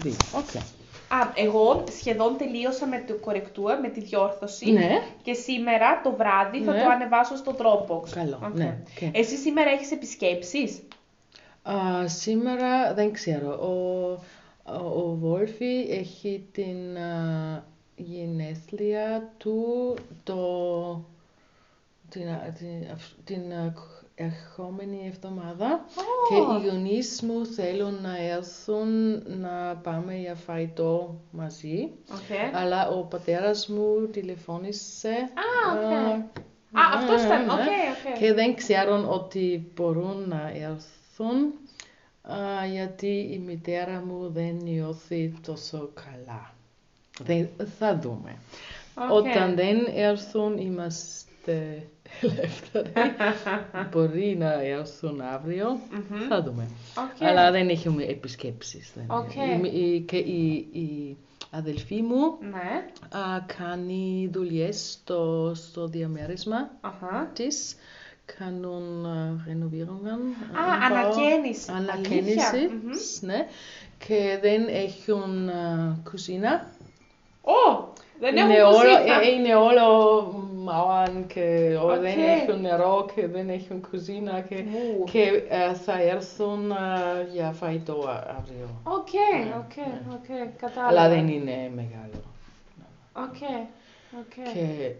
Okay. Εγώ σχεδόν τελείωσα με το correcture, με τη διόρθωση. Ναι. Και σήμερα το βράδυ θα το ανεβάσω στο Dropbox. Καλό, ναι. Okay. Εσύ σήμερα έχεις επισκέψεις? Σήμερα δεν ξέρω. Ο Βόλφι έχει την γενέθλια του την ερχόμενη εβδομάδα και οι γονείς μου θέλουν να έρθουν να πάμε για φαγητό μαζί. Αλλά ο πατέρας μου τηλεφώνησε. Αυτός ήταν. Και δεν ξέρουν ότι μπορούν να έρθουν γιατί η μητέρα μου δεν νιώθει τόσο καλά. Θα δούμε. Όταν δεν έρθουν είμαστε ελεύθεροι. Μπορεί να έρθουν αύριο. Θα δούμε. Αλλά δεν έχουμε επισκέψεις. Και η αδελφή μου κάνει δουλειές στο διαμέρισμα της. Κάνουν renovierungen. Ανακαίνιση. Ναι. Και δεν έχουν κουζίνα. Δεν έχουν κουζίνα. Είναι όλο μαύρο και δεν έχουν νερό και δεν έχουν κουζίνα και θα έρθουν για φαγητό αύριο. Κατάλαβα. Αλλά δεν είναι μεγάλο. Και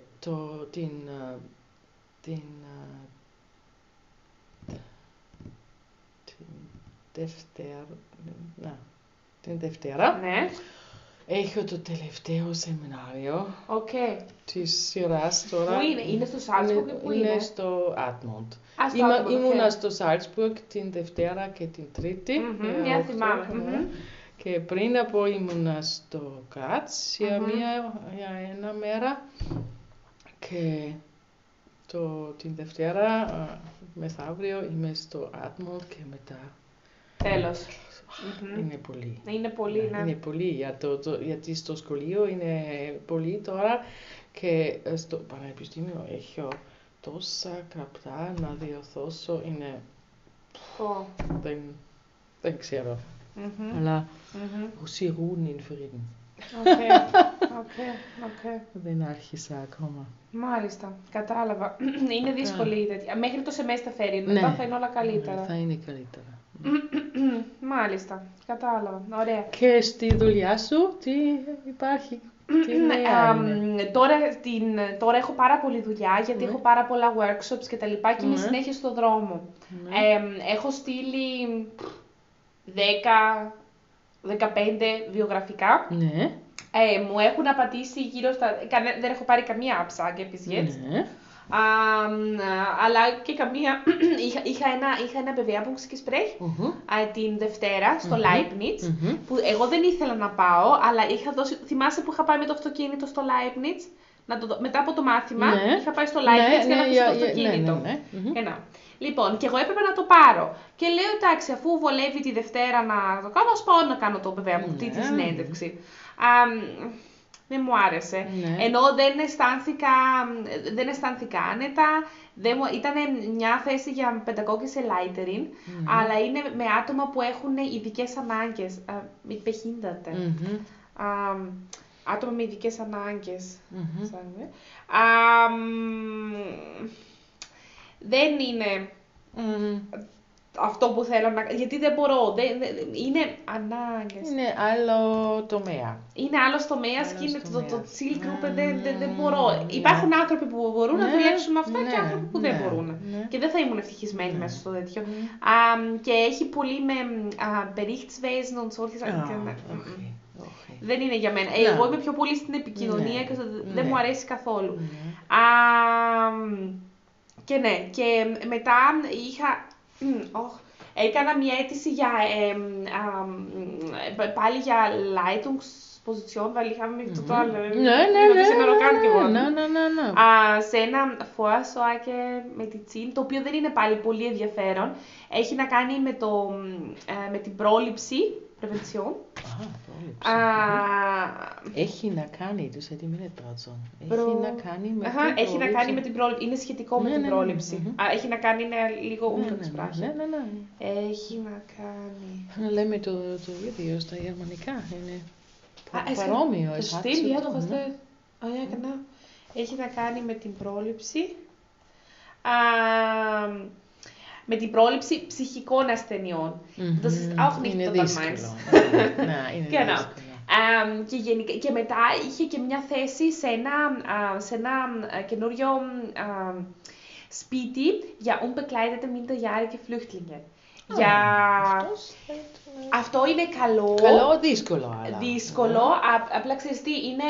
την Δευτέρα έχω το τελευταίο σεμινάριο της σειράς τώρα. Πού είναι στο Salzburg ή πού είναι? Είναι στο Admont. Ήμουνα στο Salzburg την Δευτέρα και την Τρίτη. Θυμάμαι. Και πριν από ήμουνα στο Graz για ένα μέρα. Και την Δευτέρα μεθαύριο είμαι στο Admont και μετά. Τέλος. Είναι πολύ. Είναι πολύ, γιατί στο σχολείο είναι πολύ τώρα και στο πανεπιστήμιο έχω τόσα γραπτά να διορθώσω, είναι... Δεν ξέρω. Αλλά ουσιαστούν in Frieden. Δεν άρχισα ακόμα. Μάλιστα, κατάλαβα. Είναι δύσκολη η τέτοια. Μέχρι το semester ferien, μετά θα είναι όλα καλύτερα. Θα είναι καλύτερα. Μάλιστα, κατάλαβα. Ωραία. Και στη δουλειά σου τι υπάρχει? Τώρα έχω πάρα πολλή δουλειά γιατί έχω πάρα πολλά workshops και τα λοιπά και είμαι συνέχεια στο δρόμο. Έχω στείλει 10-15 βιογραφικά. Μου έχουν απαντήσει γύρω στα... Δεν έχω πάρει καμία Absage bis jetzt. Αλλά και καμία... είχα ένα Bewerbungsgespräch την Δευτέρα στο Leibniz, που εγώ δεν ήθελα να πάω, αλλά είχα δώσει... Θυμάσαι που είχα πάει με το αυτοκίνητο στο Leibniz, μετά από το μάθημα, είχα πάει στο Leibniz για να αφήσω το αυτοκίνητο. Λοιπόν, και εγώ έπρεπε να το πάρω. Και λέω, εντάξει, αφού βολεύει τη Δευτέρα να το κάνω, ας πάω να κάνω το Bewerbung, τη συνέντευξη. Δεν μου άρεσε. Ενώ δεν αισθάνθηκα άνετα. Ήταν μια θέση για παιδαγώγησε Leiterin, αλλά είναι με άτομα που έχουν ειδικές ανάγκες. Mit Behinderten. Άτομα με ειδικές ανάγκες. Δεν είναι αυτό που θέλω να... Γιατί δεν μπορώ. Είναι ανάγκες. Είναι άλλο τομέα. Είναι άλλος τομέας και είναι το Zielgruppe δεν μπορώ. Υπάρχουν άνθρωποι που μπορούν να δουλέψουν με αυτά και άνθρωποι που δεν μπορούν. Και δεν θα ήμουν ευτυχισμένη μέσα στο τέτοιο. Και έχει πολύ με Berichtswesen und solche Sachen. Δεν είναι για μένα. Εγώ είμαι πιο πολύ στην επικοινωνία και δεν μου αρέσει καθόλου. Και ναι, και μετά έκανα μια αίτηση για, πάλι για Leitungsposition, weil ich habe mich total σε ένα Vorsorge Medizin, το οποίο δεν είναι πάλι πολύ ενδιαφέρον. Έχει να κάνει με την πρόληψη, Prävention. Έχει να κάνει, τους έτσι μην είναι τράτσον. Έχει να κάνει με την πρόληψη. Έχει να κάνει με την πρόληψη. Είναι σχετικό με την πρόληψη. Έχει να κάνει, είναι λίγο ούτραξπράχη. Ναι. Έχει να κάνει. Λέμε το ίδιο στα γερμανικά. Είναι παρόμοιο. Το στήλιο, το χαστέ. Έχει να κάνει με την πρόληψη. Με την πρόληψη ψυχικών ασθενειών. Das ist auch nicht total meins. Και μετά είχε και μια θέση σε ένα καινούριο σπίτι για unbegleitete minderjährige Flüchtlinge. Αυτό είναι καλό. Καλό, δύσκολο. Δύσκολο, απλά ξέρεις τι, είναι...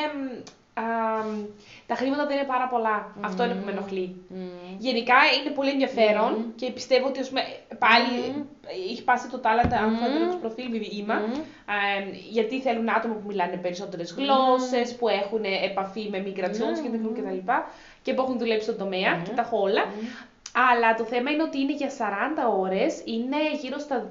τα χρήματα δεν είναι πάρα πολλά. Αυτό είναι που με ενοχλεί. Γενικά είναι πολύ ενδιαφέρον και πιστεύω ότι πάλι έχει πάσει το τάλαντα ανθρώπινο προφίλ βήμα, γιατί θέλουν άτομα που μιλάνε περισσότερες γλώσσες, που έχουν επαφή με migrations κτλ. Και που έχουν δουλέψει στον τομέα και τα έχω όλα. Αλλά το θέμα είναι ότι είναι για 40 ώρες, είναι γύρω στα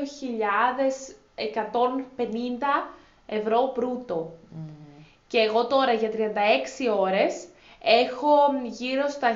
2.150 ευρώ μπρούτο. Και εγώ τώρα για 36 ώρες έχω γύρω στα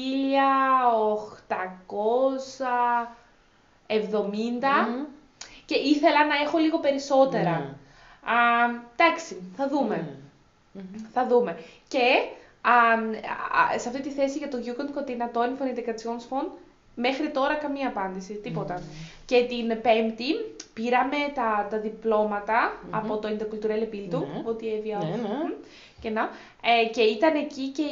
1.870 και ήθελα να έχω λίγο περισσότερα. Εντάξει, θα δούμε. Θα δούμε. Και σε αυτή τη θέση για το Jugendkoordinatoren von Integrationsfonds μέχρι τώρα καμία απάντηση, τίποτα. Και την Πέμπτη πήραμε τα διπλώματα από το Interkulturelle Bildung, ότι και ήταν εκεί και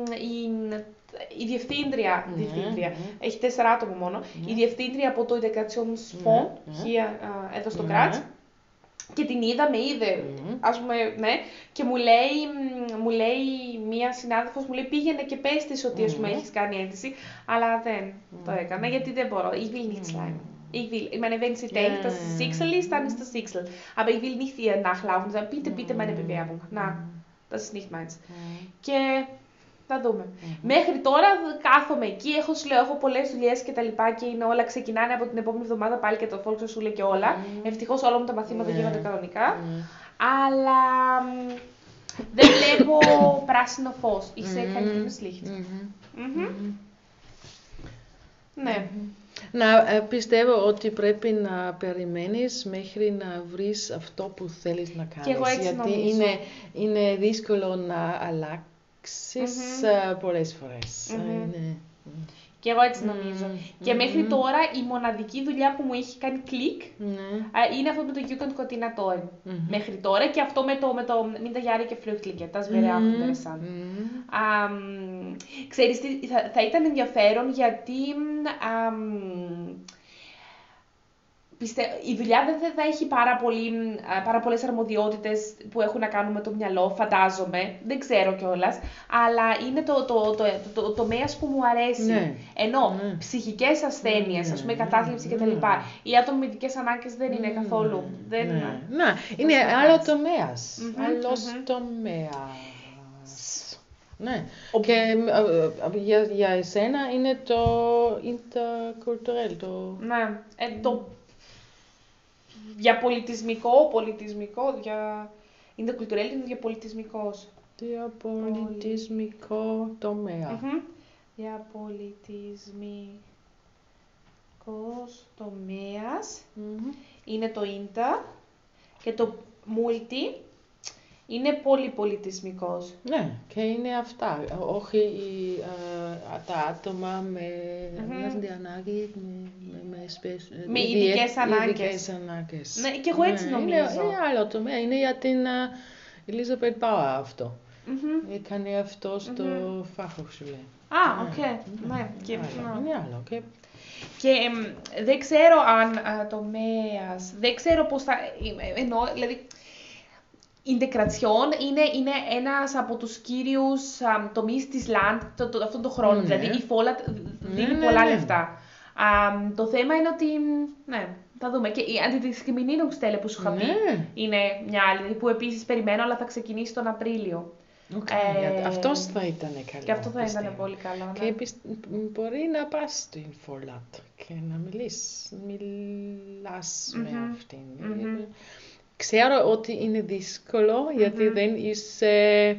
η διευθύντρια, έχει 4 άτομα μόνο, η διευθύντρια από το Integrationsfonds, εδώ στο Κράτς, και την είδε, ας πούμε, και μου λέει μία συνάδελφος, μου λέει πήγαινε και πες της ότι έχεις κάνει αίτηση, αλλά δεν το έκανα, γιατί δεν μπορώ, ich will nicht schreiben. Ich meine, wenn sie denkt, dass es Sixel ist, dann ist das Sixel. Aber ich will nicht ihr nachlaufen und sagen, bitte meine Bewerbung. Na, das ist nicht meins. Και θα δούμε. Μέχρι τώρα κάθομαι εκεί, έχω πολλές δουλειές και τα λοιπά και είναι όλα, ξεκινάνε από την επόμενη εβδομάδα πάλι και το Volkshochschule και όλα. Ευτυχώς όλα μου τα μαθήματα γίνονται κανονικά. Αλλά δεν βλέπω πράσινο φως. Ich sehe kein grünes Licht. Ναι. Πιστεύω ότι πρέπει να περιμένεις μέχρι να βρεις αυτό που θέλεις να κάνεις. Και εγώ έτσι γιατί είναι δύσκολο να αλλάξεις πολλές φορές. Και εγώ έτσι νομίζω. Και μέχρι τώρα η μοναδική δουλειά που μου έχει κάνει κλικ είναι αυτό με το Jugendkoordinatoren. Μέχρι τώρα και αυτό με το minderjährige Flüchtlinge. Das wäre auch interessant. Ξέρεις τι, θα ήταν ενδιαφέρον γιατί η δουλειά δεν θα έχει πάρα πολλές αρμοδιότητες που έχουν να κάνουν με το μυαλό, φαντάζομαι, δεν ξέρω κιόλας, αλλά είναι το τομέας που μου αρέσει. Ενώ ψυχικές ασθένειες, ας πούμε κατάθλιψη κτλ. Οι άτομα με ειδικές ανάγκες δεν είναι καθόλου. Είναι άλλο τομέας. Άλλος τομέας. Ναι. Και για εσένα είναι το interculturel. Ναι. Για πολιτισμικό, για interculturel είναι για πολιτισμικός. Για πολιτισμικό τομέα. Για πολιτισμικός τομέας είναι το inter και το multi είναι πολυπολιτισμικός. Ναι, και είναι αυτά. Όχι τα άτομα με ανάγκη, με ειδικές ανάγκες. Ναι, και εγώ έτσι νομίζω. Είναι άλλο τομέα. Είναι για την Elisabeth Bauer αυτό. Έκανε αυτό στο Fachhochschule. Οκ. Ναι. Είναι άλλο. Και δεν ξέρω αν τομέας, δεν ξέρω πώς θα εννοώ, δηλαδή Integration είναι ένας από τους κύριους τομείς της Land αυτόν τον χρόνο, δηλαδή η Φόλα δίνει πολλά λεφτά. Το θέμα είναι ότι, θα δούμε. Και η Antidiskriminierungsstelle που σου είχα πει είναι μια άλλη, που επίσης περιμένω, αλλά θα ξεκινήσει τον Απρίλιο. Αυτός θα ήταν καλό. Και αυτό θα ήταν πολύ καλό. Και μπορεί να πας στην Φόλατ και να μιλάς με αυτήν. ξέρω ότι είναι δύσκολο, γιατί δεν είσαι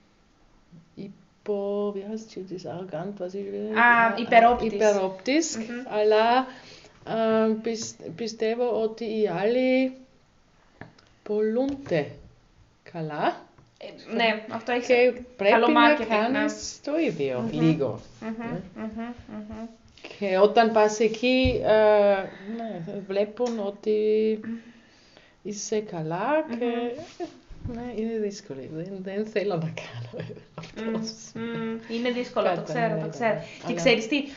υπερόπτης, αλλά πιστεύω ότι οι άλλοι πολλούνται καλά. Ναι, αυτό έχει και πρέπει καλό να marketing, κάνεις το ίδιο, λίγο. Και όταν πας εκεί, βλέπουν ότι είσαι καλά και είναι δύσκολο. Δεν θέλω να κάνω αυτό. Είναι δύσκολο, το ξέρω. Και ξέρεις τι,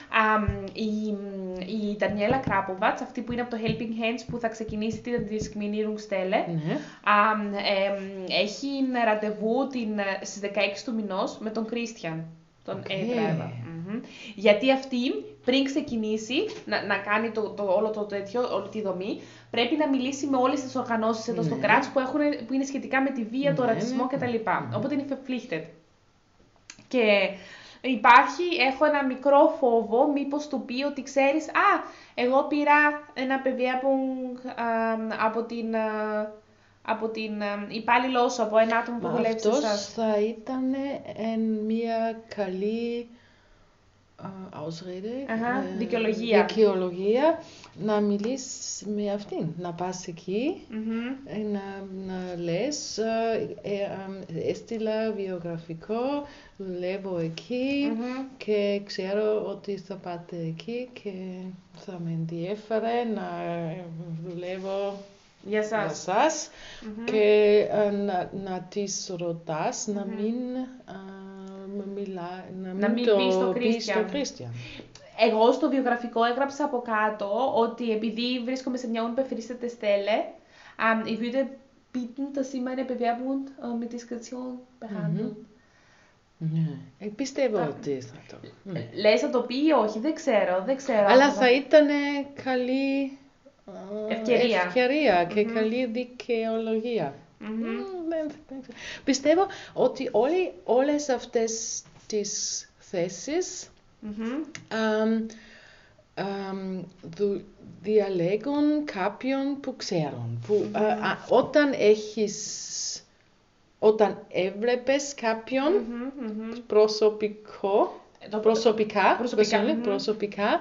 η Ντανιέλα Κράποβατς, αυτή που είναι από το Helping Hands που θα ξεκινήσει την Diskriminierungsstelle, έχει ραντεβού στις 16 του μηνός με τον Κρίστιαν, τον Έτραβα. Γιατί αυτή πριν ξεκινήσει να κάνει όλο το τέτοιο, όλη τη δομή, πρέπει να μιλήσει με όλες τις οργανώσεις εδώ στο Κράτς που είναι σχετικά με τη βία, το ρατσισμό κτλ. Οπότε είναι verpflichtet. Και έχω ένα μικρό φόβο, μήπως του πει ότι ξέρεις, εγώ πήρα ένα Bewerbung από την υπάλληλό σου, από ένα άτομο που δουλεύει σε εσάς. Αυτός θα ήταν μια καλή δικαιολογία να μιλήσεις με αυτήν, να πας εκεί, να λες, έστειλα βιογραφικό, δουλεύω εκεί και ξέρω ότι θα πάτε εκεί και θα με ενδιέφερε να δουλεύω για σας και να της ρωτάς να μην πει στο Κρίστιαν. Εγώ στο βιογραφικό έγραψα από κάτω ότι επειδή βρίσκομαι σε μια unbefristete Stelle, ich würde bitten, dass Sie meine Bewerbung mit Diskretion behandeln. Πιστεύω ότι θα το. Λες θα το πει ή όχι, δεν ξέρω. Αλλά θα ήταν καλή ευκαιρία και καλή δικαιολογία. Πιστεύω ότι όλες αυτές τις θέσεις διαλέγουν κάποιον που ξέρουν. Όταν έβλεπες κάποιον προσωπικά,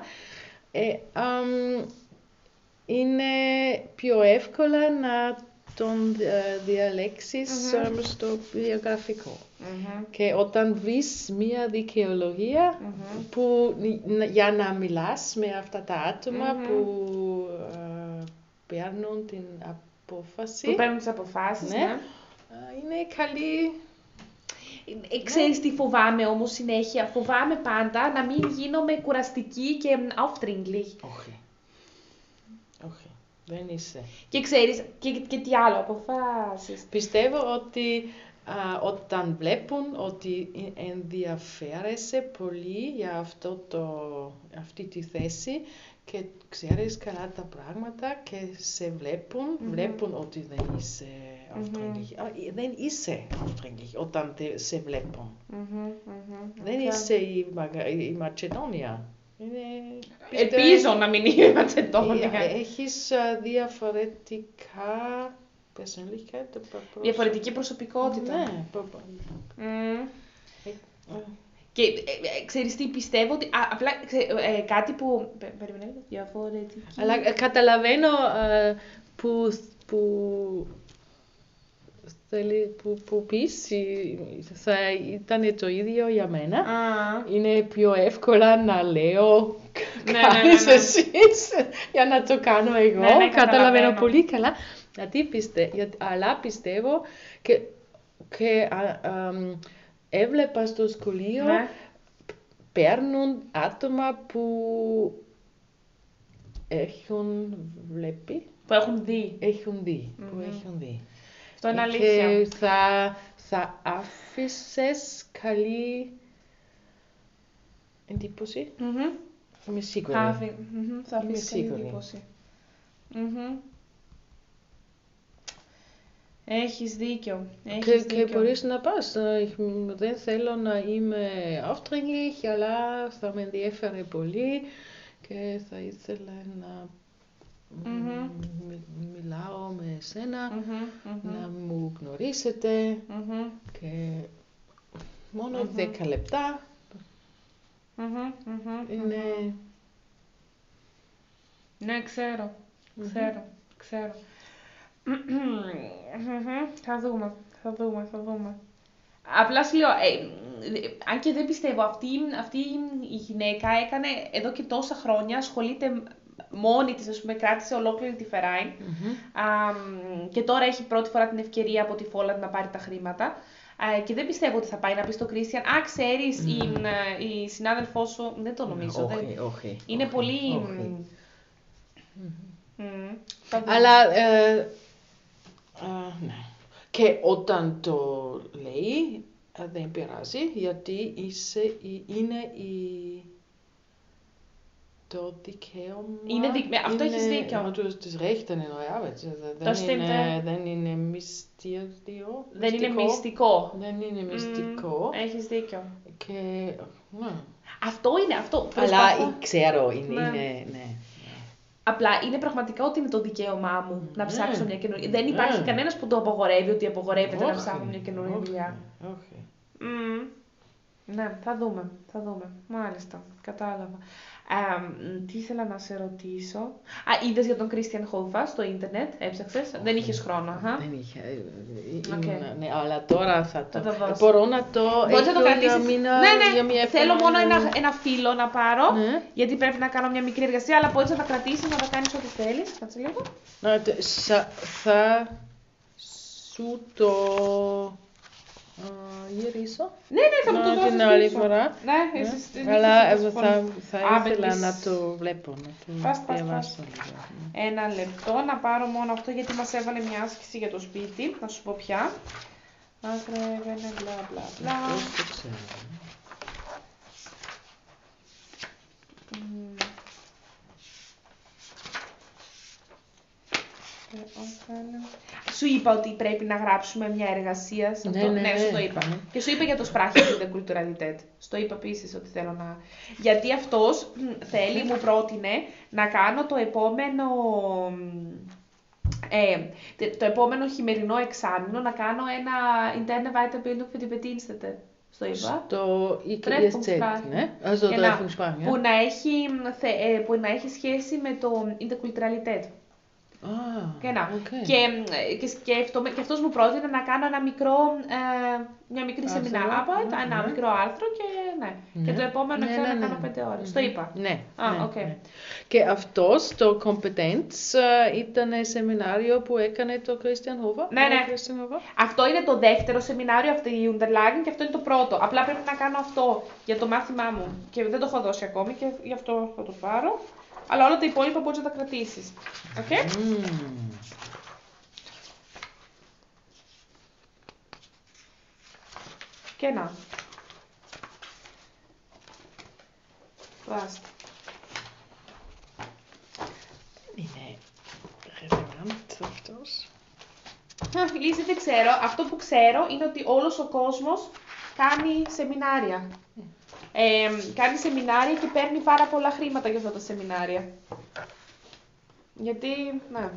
είναι πιο εύκολα να τον διαλέξεις στο βιογραφικό. Και όταν βρεις μια δικαιολογία για να μιλάς με αυτά τα άτομα που παίρνουν την απόφαση. Που παίρνουν τις αποφάσεις, ναι. Είναι καλή. Ξέρεις τι φοβάμαι όμως συνέχεια. Φοβάμαι πάντα να μην γίνομαι κουραστική και aufdringlich. Όχι. Δεν είσαι. Και ξέρεις, και τι άλλο αποφάσεις. Πιστεύω ότι όταν βλέπουν ότι ενδιαφέρεσαι πολύ για αυτή τη θέση και ξέρεις καλά τα πράγματα και σε βλέπουν ότι δεν είσαι aufdringlich. Δεν είσαι aufdringlich όταν σε βλέπουν. Δεν είσαι η Μακεδόνια. Ελπίζω να μην είμαι Μακεδόνια. Έχεις διαφορετικά διαφορετική προσωπικότητα. Ναι. Και ξέρεις τι πιστεύω ότι απλά κάτι που περιμένετε διαφορετική. Αλλά καταλαβαίνω που πεις θα ήταν το ίδιο για μένα. Είναι πιο εύκολα να λέω κάνεις εσείς για να το κάνω εγώ. Καταλαβαίνω πολύ καλά. Αλλά πιστεύω και έβλεπα στο σχολείο παίρνουν άτομα που έχουν βλέπει. Που έχουν δει. Αυτό είναι αλήθεια. Και θα άφησες καλή εντύπωση. Είμαι σίγουρη. Θα αφήσεις καλή εντύπωση. Έχεις δίκιο. Και μπορείς να πας. Δεν θέλω να είμαι aufdringlich, αλλά θα με ενδιέφερε πολύ και θα ήθελα να μιλάω με εσένα, να μου γνωρίσετε και μόνο 10 λεπτά είναι... Ναι, ξέρω. Θα δούμε. Απλά σου λέω, αν και δεν πιστεύω, αυτή η γυναίκα έκανε εδώ και τόσα χρόνια, ασχολείται μόνη της, ας πούμε, κράτησε ολόκληρη τη Φεράιν και τώρα έχει πρώτη φορά την ευκαιρία από τη Φόλαντ να πάρει τα χρήματα. Και δεν πιστεύω ότι θα πάει να πει στον Κρίστιαν, ξέρεις, η συνάδελφός σου, δεν το νομίζω. Όχι. Είναι πολύ... Αλλά, ναι. Και όταν το λέει, δεν πειράζει, γιατί είναι το δικαίωμα. Αυτό έχεις δίκιο. Das Recht an eine Arbeit. Δεν είναι μυστήριο. Δεν είναι μυστικό. Δεν είναι μυστικό. Έχεις δίκιο. Και, ναι. Αυτό είναι αυτό. Αλλά ξέρω, ναι. Απλά είναι πραγματικά ότι είναι το δικαίωμά μου να ψάξω μια καινούργια. Δεν υπάρχει κανένας που το απογορεύει, ότι απογορεύεται να ψάχνω μια καινούργια δουλειά. Ναι, θα δούμε. Μάλιστα, κατάλαβα. Τι ήθελα να σε ρωτήσω. Είδες για τον Κρίστιαν Χόβα στο ίντερνετ, έψαξες. Δεν είχες χρόνο. Δεν είχε. Ναι, αλλά τώρα θα το δώσω. Μπορώ να το κρατήσεις. Ναι. Θέλω μόνο ένα φύλλο να πάρω, γιατί πρέπει να κάνω μια μικρή εργασία, αλλά μπορείς να τα κρατήσεις, να τα κάνεις ό,τι θέλεις. Κάτσε λίγο. Θα σου το γυρίσω. Ναι, θα μου το δώσεις την άλλη πίσω. φορά. Ναι, αλλά θα ήθελα να το βλέπω, να το διαβάσω. Ένα λεπτό, να πάρω μόνο αυτό, γιατί μας έβαλε μια άσκηση για το σπίτι. Να σου πω πια. Άκρεβαινε, μπλα. Αυτός το ξέρω. Σου είπα ότι πρέπει να γράψουμε μια εργασία σε αυτό. Ναι, σου το είπα. Και σου είπα για το σπράχι του de Culturalität. Στο είπα επίσης ότι θέλω να... Γιατί αυτός μου πρότεινε να κάνω το επόμενο χειμερινό εξάμηνο, να κάνω ένα interne Weiterbildung für die Bedienstete. Στο είπα. Στο IKEZ, ναι. Also το Treffungssprachen, που να έχει σχέση με το Interkulturalität. Και αυτός μου πρότεινε να κάνω μια μικρή σεμινάρarbeit, ένα μικρό άρθρο και το επόμενο θέλω να κάνω 5 ώρες. Το είπα. Ναι. Και αυτός, το Kompetenz, ήταν σεμινάριο που έκανε το Christian Hofer. Ναι. Αυτό είναι το δεύτερο σεμινάριο, αυτή η Unterlagen, και αυτό είναι το πρώτο. Απλά πρέπει να κάνω αυτό για το μάθημά μου και δεν το έχω δώσει ακόμη και γι' αυτό θα το πάρω. Αλλά όλα τα υπόλοιπα μπορείς να τα κρατήσεις. Οκ. Και να. Βάστε. Είναι relevant αυτός. Λύση δεν ξέρω. Αυτό που ξέρω είναι ότι όλος ο κόσμος κάνει σεμινάρια. Κάνει σεμινάρια και παίρνει πάρα πολλά χρήματα για αυτά τα σεμινάρια. Γιατί, ναι.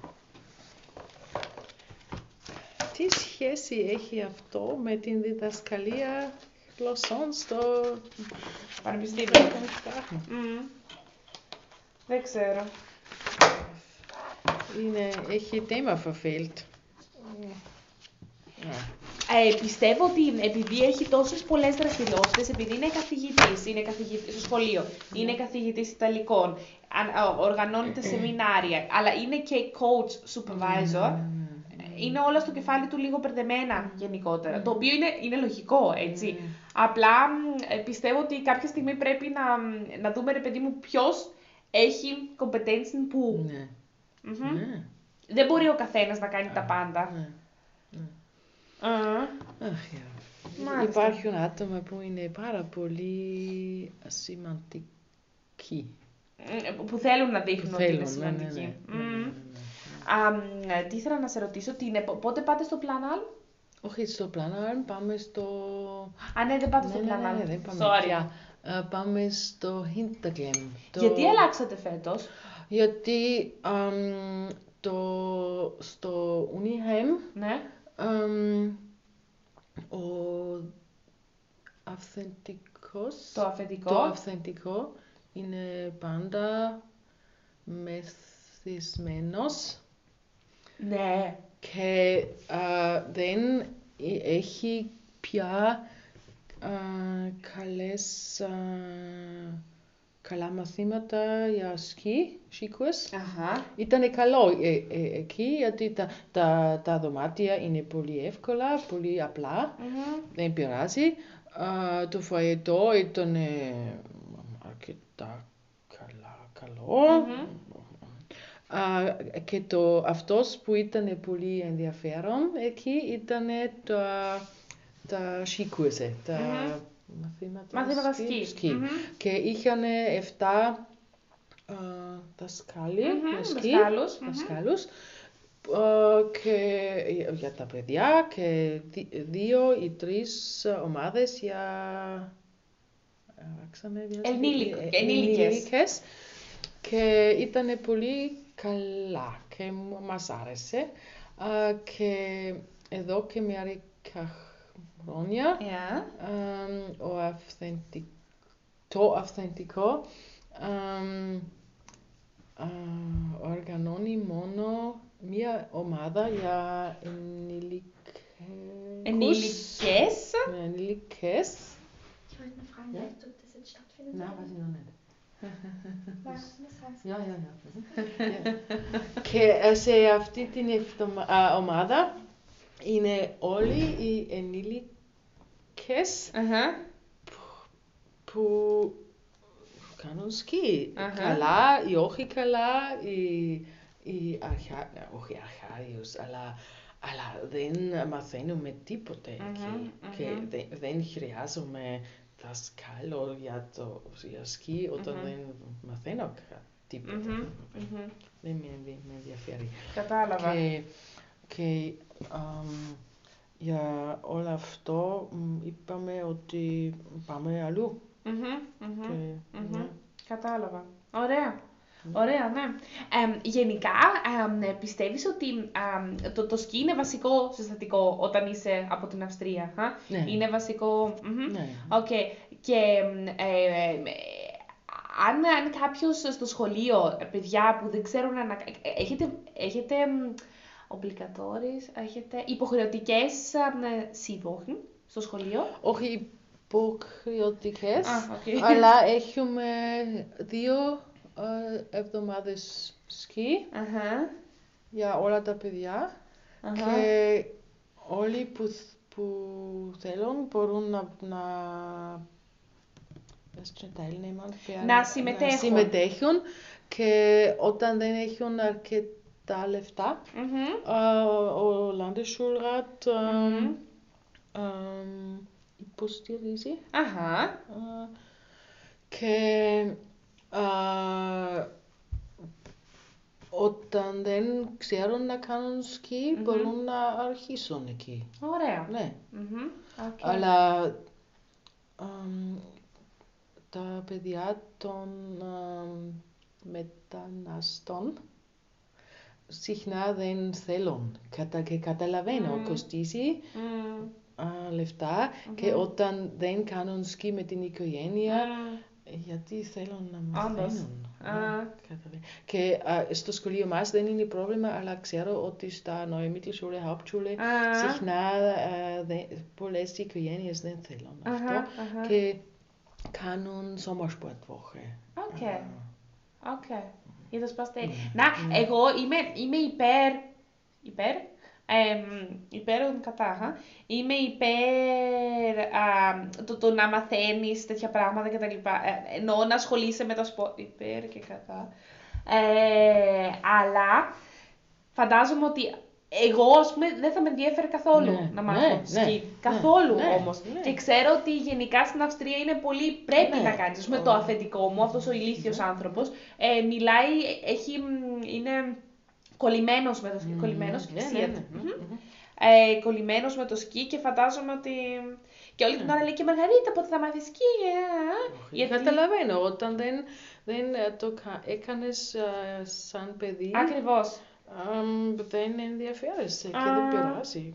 Τι σχέση έχει αυτό με την διδασκαλία γλωσσών στο πανεπιστήμιο? Δεν ξέρω. Έχει θέμα verfehlt. Πιστεύω ότι επειδή έχει τόσες πολλές δραστηριότητες, επειδή είναι καθηγητής στο σχολείο, είναι καθηγητής Ιταλικών, οργανώνεται σεμινάρια, αλλά είναι και coach, supervisor, είναι όλα στο κεφάλι του λίγο μπερδεμένα γενικότερα, το οποίο είναι λογικό, έτσι. Απλά πιστεύω ότι κάποια στιγμή πρέπει να δούμε, ρε παιδί μου, ποιος έχει competency που. Δεν μπορεί ο καθένας να κάνει τα πάντα. Υπάρχουν άτομα που είναι πάρα πολύ σημαντικοί. Που θέλουν να δείχνουν ότι είναι σημαντικοί. Τι ήθελα να σε ρωτήσω, πότε πάτε στο Planal? Όχι στο Planal, πάμε στο... ναι, δεν πάτε στο Planal. Δεν πάμε. Πάμε στο Hinterglemm. Γιατί αλλάξατε φέτος? Γιατί στο Uniheim ναι. Ο αυθεντικός, το αυθεντικό είναι πάντα μεθυσμένος. Ναι. Και δεν έχει πια καλά μαθήματα για σκι-κurs. Ήτανε καλό εκεί, γιατί τα δωμάτια είναι πολύ εύκολα, πολύ απλά, δεν πειράζει. Το φαγητό ήταν αρκετά καλό. Και αυτός που ήταν πολύ ενδιαφέρον εκεί ήταν τα σκι-κουρse, τα μαθήματα σκι. Και είχαν 7 δασκάλους και για τα παιδιά και 2 ή 3 ομάδες για ενήλικες. Και ήταν πολύ καλά και μας άρεσε. Και εδώ και μερικά χρόνια το αυθεντικό οργανώνει μόνο μία ομάδα για ενήλικες. Ich wollte eine Frage, weißt du, ob das jetzt stattfindet? Nein, weiß ich noch nicht. Ja. Και σε αυτή την ομάδα είναι όλοι οι ενήλικες που κάνουν σκι. Καλά ή όχι καλά, όχι αρχάριους, αλλά δεν μαθαίνουμε τίποτε εκεί. Και δεν χρειάζομαι δασκάλο για σκι όταν δεν μαθαίνω τίποτα. Δεν με ενδιαφέρει. Κατάλαβα. Και για όλο αυτό είπαμε ότι πάμε αλλού. Κατάλαβα. Ωραία, ναι. Γενικά, πιστεύεις ότι το σκι είναι βασικό συστατικό όταν είσαι από την Αυστρία? Ναι. Είναι βασικό. Ναι. Okay. Και αν κάποιος στο σχολείο, παιδιά που δεν ξέρουν να... Έχετε έχετε υποχρεωτικές Skiwochen στο σχολείο? Όχι υποχρεωτικές, αλλά έχουμε 2 εβδομάδες σκι για όλα τα παιδιά και όλοι που θέλουν μπορούν να συμμετέχουν και όταν δεν έχουν αρκετά λεφτά ο Landesschulrat υποστηρίζει και όταν δεν ξέρουν να κάνουν σκι μπορούν να αρχίσουν εκεί. Ωραία. Ναι. Αλλά τα παιδιά των μεταναστών συχνά δεν θέλουν και καταλαβαίνω, κοστίζει λεφτά και όταν δεν κάνουν σκι με την οικογένεια γιατί θέλουν να μαθαίνουν. Και στο σχολείο μας δεν είναι πρόβλημα, αλλά ξέρω ότι στα Neue Mittelschule, Hauptschule συχνά πολλές οικογένειες δεν θέλουν αυτό και κάνουν Sommersportwoche. Okay. Είδες πώς εγώ είμαι υπέρ κατά. Είμαι υπέρ το να μαθαίνεις τέτοια πράγματα και τα λοιπά. Εννοώ να ασχολείσαι με τα σπορ. Υπέρ και κατά. Αλλά φαντάζομαι ότι εγώ, ας πούμε, δεν θα με ενδιαφέρει καθόλου να μάθω σκι. Καθόλου όμως. Και ξέρω ότι γενικά στην Αυστρία είναι πολύ πρέπει να κάνεις. Ας πούμε, το αφεντικό μου, αυτός ο ηλίθιος άνθρωπος, μιλάει, είναι κολλημένος με το σκι, κολλημένος με το σκι και φαντάζομαι ότι... Και όλη την ώρα λέει και Μαργαρίτα, πότε θα μάθεις σκι. Γιατί... Καταλαβαίνω, όταν δεν το έκανες σαν παιδί. Ακριβώς. Δεν ενδιαφέρεσαι και δεν πειράζει.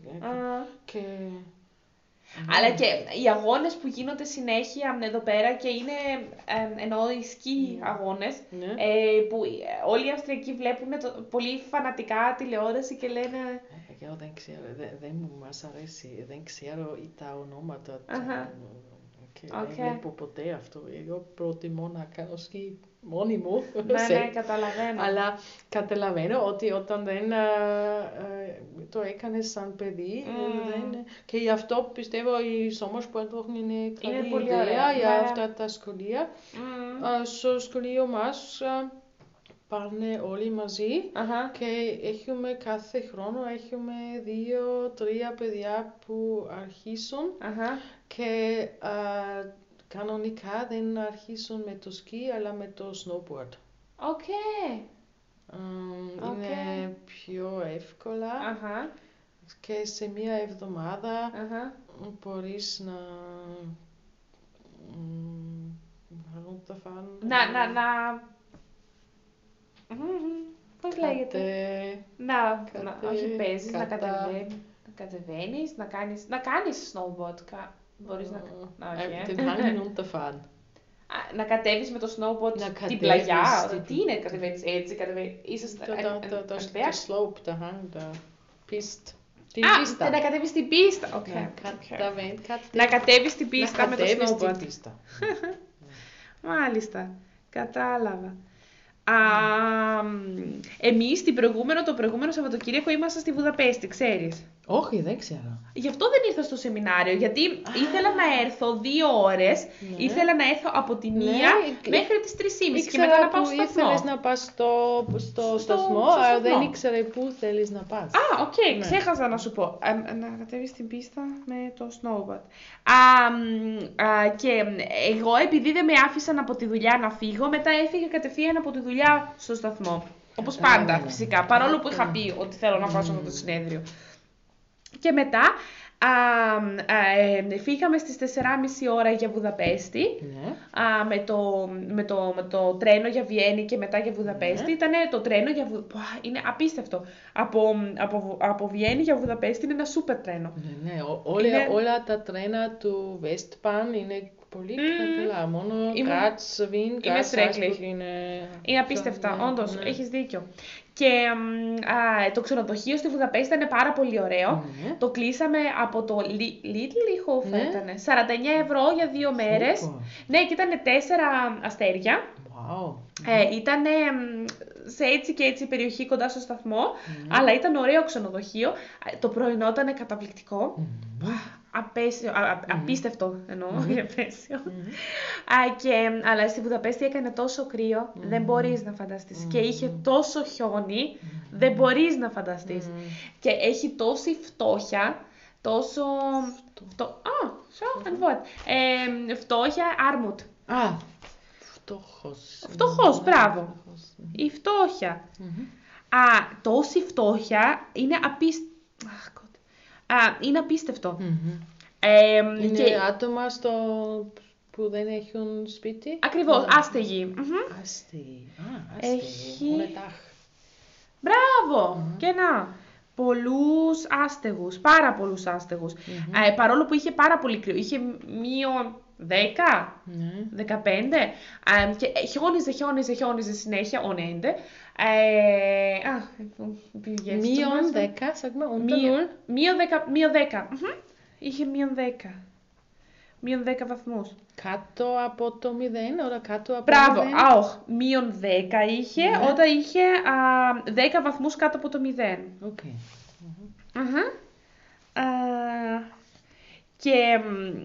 Αλλά και οι αγώνες που γίνονται συνέχεια εδώ πέρα και είναι, εννοώ οι σκι αγώνες, που όλοι οι Αυστριακοί βλέπουν πολύ φανατικά τηλεόραση και λένε... Εγώ δεν ξέρω, δεν μας αρέσει, δεν ξέρω τα ονόματα και δεν βλέπω ποτέ αυτό. Εγώ προτιμώ να κάνω σκι μόνη μου. Ναι, καταλαβαίνω. Αλλά καταλαβαίνω ότι όταν δεν το έκανες σαν παιδί, και γι' αυτό πιστεύω οι Sommersportwochen είναι καλή ιδέα για αυτά τα σχολεία. Στο σχολείο μας πάνε όλοι μαζί και έχουμε κάθε χρόνο 2-3 παιδιά που αρχίσουν και κανονικά δεν αρχίσουν με το σκι αλλά με το snowboard. Είναι πιο εύκολα και σε μία εβδομάδα μπορείς να πώς λέγεται? Όχι παίζεις, να κατεβαίνεις, να κάνεις snowboard. Μπορείς να... Να κατέβεις με το snowboard στην πλαγιά. Τι είναι, κατεβαίνεις έτσι, είσαι το slope, το hang, το piste. Να κατέβεις στην πίστα. Να κατέβεις στην πίστα με το snowboard. Μάλιστα, κατάλαβα. Εμείς το προηγούμενο Σαββατοκύριακο ήμασταν στη Βουδαπέστη, ξέρεις. Όχι, δεν ξέρω. Γι' αυτό δεν ήρθα στο σεμινάριο, γιατί ήθελα να έρθω 2 ώρες, ήθελα να έρθω από τη 1 μέχρι τις 3:30 και μετά να πάω στο σταθμό. Ήθελες να πας στο σταθμό, αλλά δεν ήξερα πού θέλεις να πας. Ξέχασα να σου πω. Να κατέβεις στην πίστα με το snowboard. Και εγώ, επειδή δεν με άφησαν από τη δουλειά να φύγω, μετά έφυγα κατευθείαν από τη δουλειά στο σταθμό. Όπως πάντα, φυσικά, παρόλο που είχα πει ότι θέλω να πάω σε αυτό το συνέδριο. Και μετά φύγαμε στις 4:30 ώρα για Βουδαπέστη, με το τρένο για Βιέννη και μετά για Βουδαπέστη. Ήταν το τρένο για είναι απίστευτο. Από Βιέννη για Βουδαπέστη είναι ένα σούπερ τρένο. Όλα τα τρένα του Westbahn είναι πολύ καλά. Μόνο Graz, Wien, Graz, είναι απίστευτα, όντως, έχεις δίκιο. Και το ξενοδοχείο στη Βουδαπέστη ήταν πάρα πολύ ωραίο. Το κλείσαμε από το Little Hof, ήταν 49 ευρώ για 2 μέρες. Ναι, και ήταν 4 αστέρια. Ήταν σε έτσι και έτσι περιοχή κοντά στο σταθμό, αλλά ήταν ωραίο ξενοδοχείο. Το πρωινό ήταν καταπληκτικό. Απίστευτο εννοώ, απέσιο. Αλλά στη Βουδαπέστη έκανε τόσο κρύο, δεν μπορείς να φανταστείς. Και είχε τόσο χιόνι, δεν μπορείς να φανταστείς. Και έχει τόση φτώχεια, τόσο... φτώχεια, Άρμουτ. Φτωχός, μπράβο. Η φτώχεια. Τόση φτώχεια είναι είναι απίστευτο. Είναι άτομα που δεν έχουν σπίτι. Ακριβώς, άστεγοι. Έχει... Μπράβο, και να. Πολλούς άστεγους, πάρα πολλούς άστεγους. Παρόλο που είχε πάρα πολύ κρύο, είχε μείον 10, 15 και χιόνιζε συνέχεια, μείον 10, μείον 10. Είχε μείον 10. Μείον 10 βαθμούς. Κάτω από το 0, ώρα κάτω από το 0. Μείον 10 είχε, όταν είχε 10 βαθμούς κάτω από το 0. Και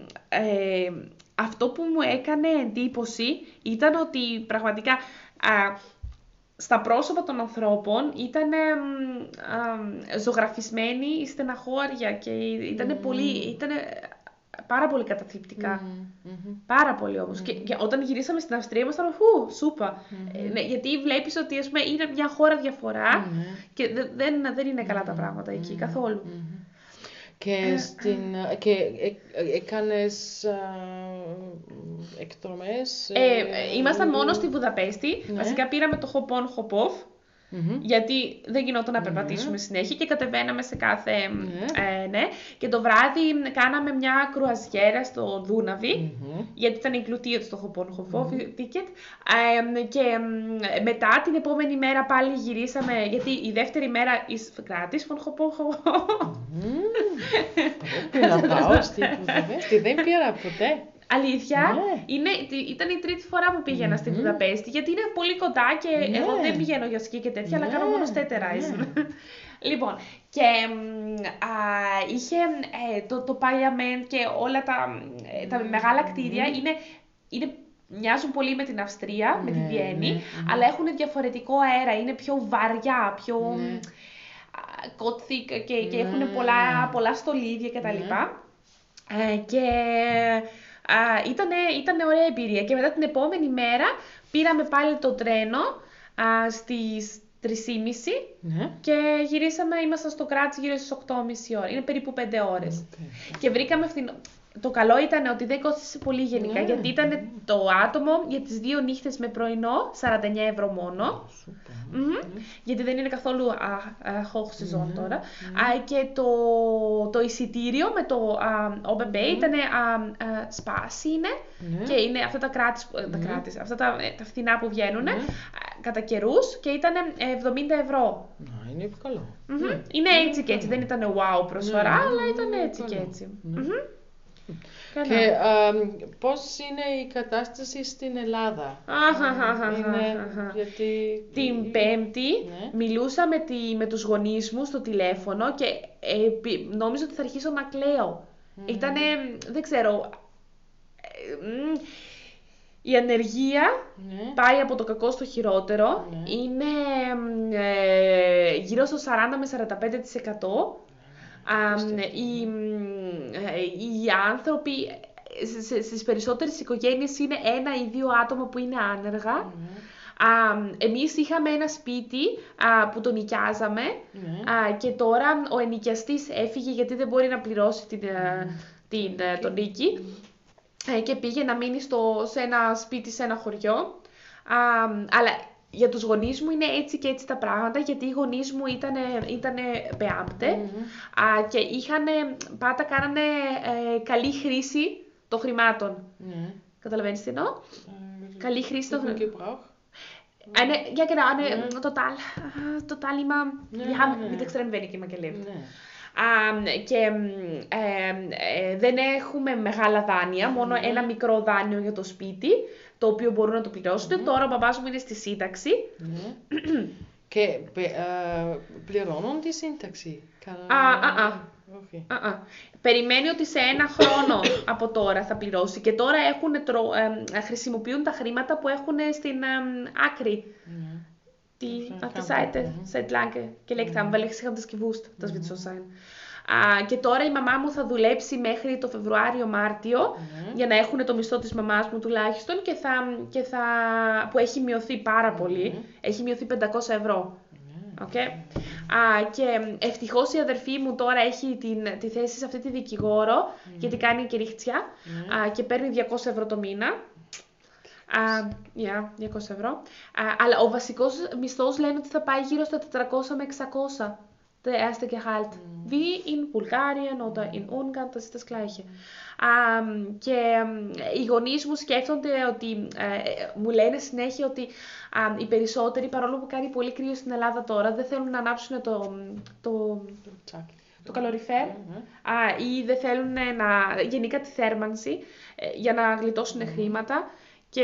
αυτό που μου έκανε εντύπωση ήταν ότι πραγματικά στα πρόσωπα των ανθρώπων ήταν ζωγραφισμένη η στεναχώρια και ήταν πολύ... πάρα πολύ καταθλιπτικά. Πάρα πολύ όμως. Και όταν γυρίσαμε στην Αυστρία ήμασταν σούπα. Ναι, γιατί βλέπεις ότι ας πούμε, είναι μια χώρα διαφορά και δεν είναι καλά τα πράγματα εκεί καθόλου. Και έκανες εκδρομές? Ήμασταν μόνο στη Βουδαπέστη. Βασικά πήραμε το Hop-on, Hop-off. Γιατί δεν γινόταν να περπατήσουμε συνέχεια και κατεβαίναμε σε κάθε. Και το βράδυ κάναμε μια κρουαζιέρα στο Δούναβι, γιατί ήταν included στο Hop-on Hop-off ticket. Και μετά την επόμενη μέρα πάλι γυρίσαμε, γιατί η δεύτερη μέρα is gratis von Hop-on Hop-off. Πρέπει να πάω στη Βουδαπέστη, δεν πήρα ποτέ. Αλήθεια, ήταν η τρίτη φορά που πήγαινα στη Βουδαπέστη, γιατί είναι πολύ κοντά και εγώ δεν πηγαίνω για σκι και τέτοια, αλλά κάνω μόνο Städtereisen. Λοιπόν, και είχε το Parliament και όλα τα μεγάλα κτίρια μοιάζουν πολύ με την Αυστρία, με τη Βιέννη, αλλά έχουν διαφορετικό αέρα, είναι πιο βαριά, πιο gothic και έχουν πολλά στολίδια κτλ. Ήταν ωραία εμπειρία και μετά την επόμενη μέρα πήραμε πάλι το τρένο στις 3:30 και ήμασταν στο Γκράτς γύρω στις 8:30 ώρα. Είναι περίπου 5 ώρες. Και βρήκαμε Το καλό ήταν ότι δεν κόστησε πολύ γενικά, γιατί ήταν το άτομο για τις 2 νύχτες με πρωινό 49 ευρώ μόνο. Γιατί δεν είναι καθόλου hochsaison τώρα. Και το εισιτήριο με το ΟΜΠ ήταν σπάση και είναι αυτά τα κράτης, αυτά τα φθηνά που βγαίνουν κατά καιρούς και ήταν 70 ευρώ. Είναι καλό. Είναι έτσι και έτσι, δεν ήταν wow προσφορά, αλλά ήταν έτσι και έτσι. Και πώς είναι η κατάσταση στην Ελλάδα? Την Πέμπτη μιλούσα με τους γονείς μου στο τηλέφωνο και νόμιζα ότι θα αρχίσω να κλαίω. Ήτανε, δεν ξέρω, η ανεργία πάει από το κακό στο χειρότερο, είναι γύρω στο 40 με 45%. Οι άνθρωποι στις περισσότερες οικογένειες είναι 1 ή 2 άτομα που είναι άνεργα. Εμείς είχαμε ένα σπίτι που το νοικιάζαμε και τώρα ο ενοικιαστής έφυγε γιατί δεν μπορεί να πληρώσει τον νίκη και πήγε να μείνει σε ένα σπίτι σε ένα χωριό. Αλλά για τους γονείς μου είναι έτσι και έτσι τα πράγματα, γιατί οι γονείς μου ήταν Beamte και κάνανε καλή χρήση των χρημάτων. Καταλαβαίνεις τι εννοώ? Καλή χρήση των χρημάτων. Ja, genau, total immer, wir haben mit extrem wenig immer gelebt. Και δεν έχουμε μεγάλα δάνεια, μόνο ένα μικρό δάνειο για το σπίτι, το οποίο μπορούν να το πληρώσουν. Τώρα ο μπαμπάς μου είναι στη σύνταξη. Και πληρώνουν τη σύνταξη? Περιμένει ότι σε 1 χρόνο από τώρα θα πληρώσει και τώρα χρησιμοποιούν τα χρήματα που έχουν στην άκρη. Auf der Seite lange gelegt haben, weil ich habe das gewusst, das wird so sein. Και τώρα η μαμά μου θα δουλέψει μέχρι το Φεβρουάριο-Μάρτιο για να έχουν το μισθό της μαμάς μου τουλάχιστον που έχει μειωθεί πάρα πολύ. Έχει μειωθεί 500 ευρώ. Και ευτυχώς η αδερφή μου τώρα έχει τη θέση σε αυτή τη δικηγόρο, γιατί κάνει κηρύχτσια και παίρνει 200 ευρώ το μήνα. 200 ευρώ. Αλλά ο βασικός μισθός λένε ότι θα πάει γύρω στα 400 με 600. Der erste Gehalt. Wie in Bulgarien oder in Ungarn, das ist das Gleiche. Και οι γονείς μου σκέφτονται ότι, μου λένε συνέχεια ότι οι περισσότεροι, παρόλο που κάνει πολύ κρύο στην Ελλάδα τώρα, δεν θέλουν να ανάψουν το καλοριφέρ ή δεν θέλουν γενικά τη θέρμανση για να γλιτώσουν χρήματα. Και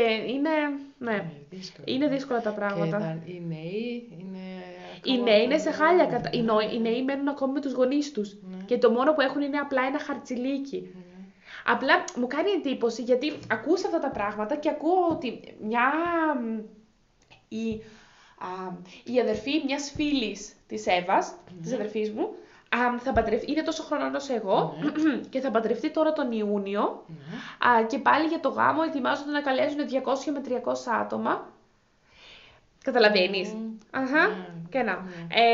είναι δύσκολα τα πράγματα. Και οι νέοι είναι σε χάλια. Οι νέοι μένουν ακόμη με τους γονείς τους. Και το μόνο που έχουν είναι απλά ένα χαρτζηλίκι. Απλά μου κάνει εντύπωση γιατί ακούω αυτά τα πράγματα και ακούω ότι η αδερφή μιας φίλης της Εύας, της αδερφής μου, θα παντρευτεί, είναι τόσο χρονών όσο εγώ και θα παντρευτεί τώρα τον Ιούνιο και πάλι για το γάμο ετοιμάζονται να καλέσουν 200 με 300 άτομα. Καταλαβαίνεις. Και να.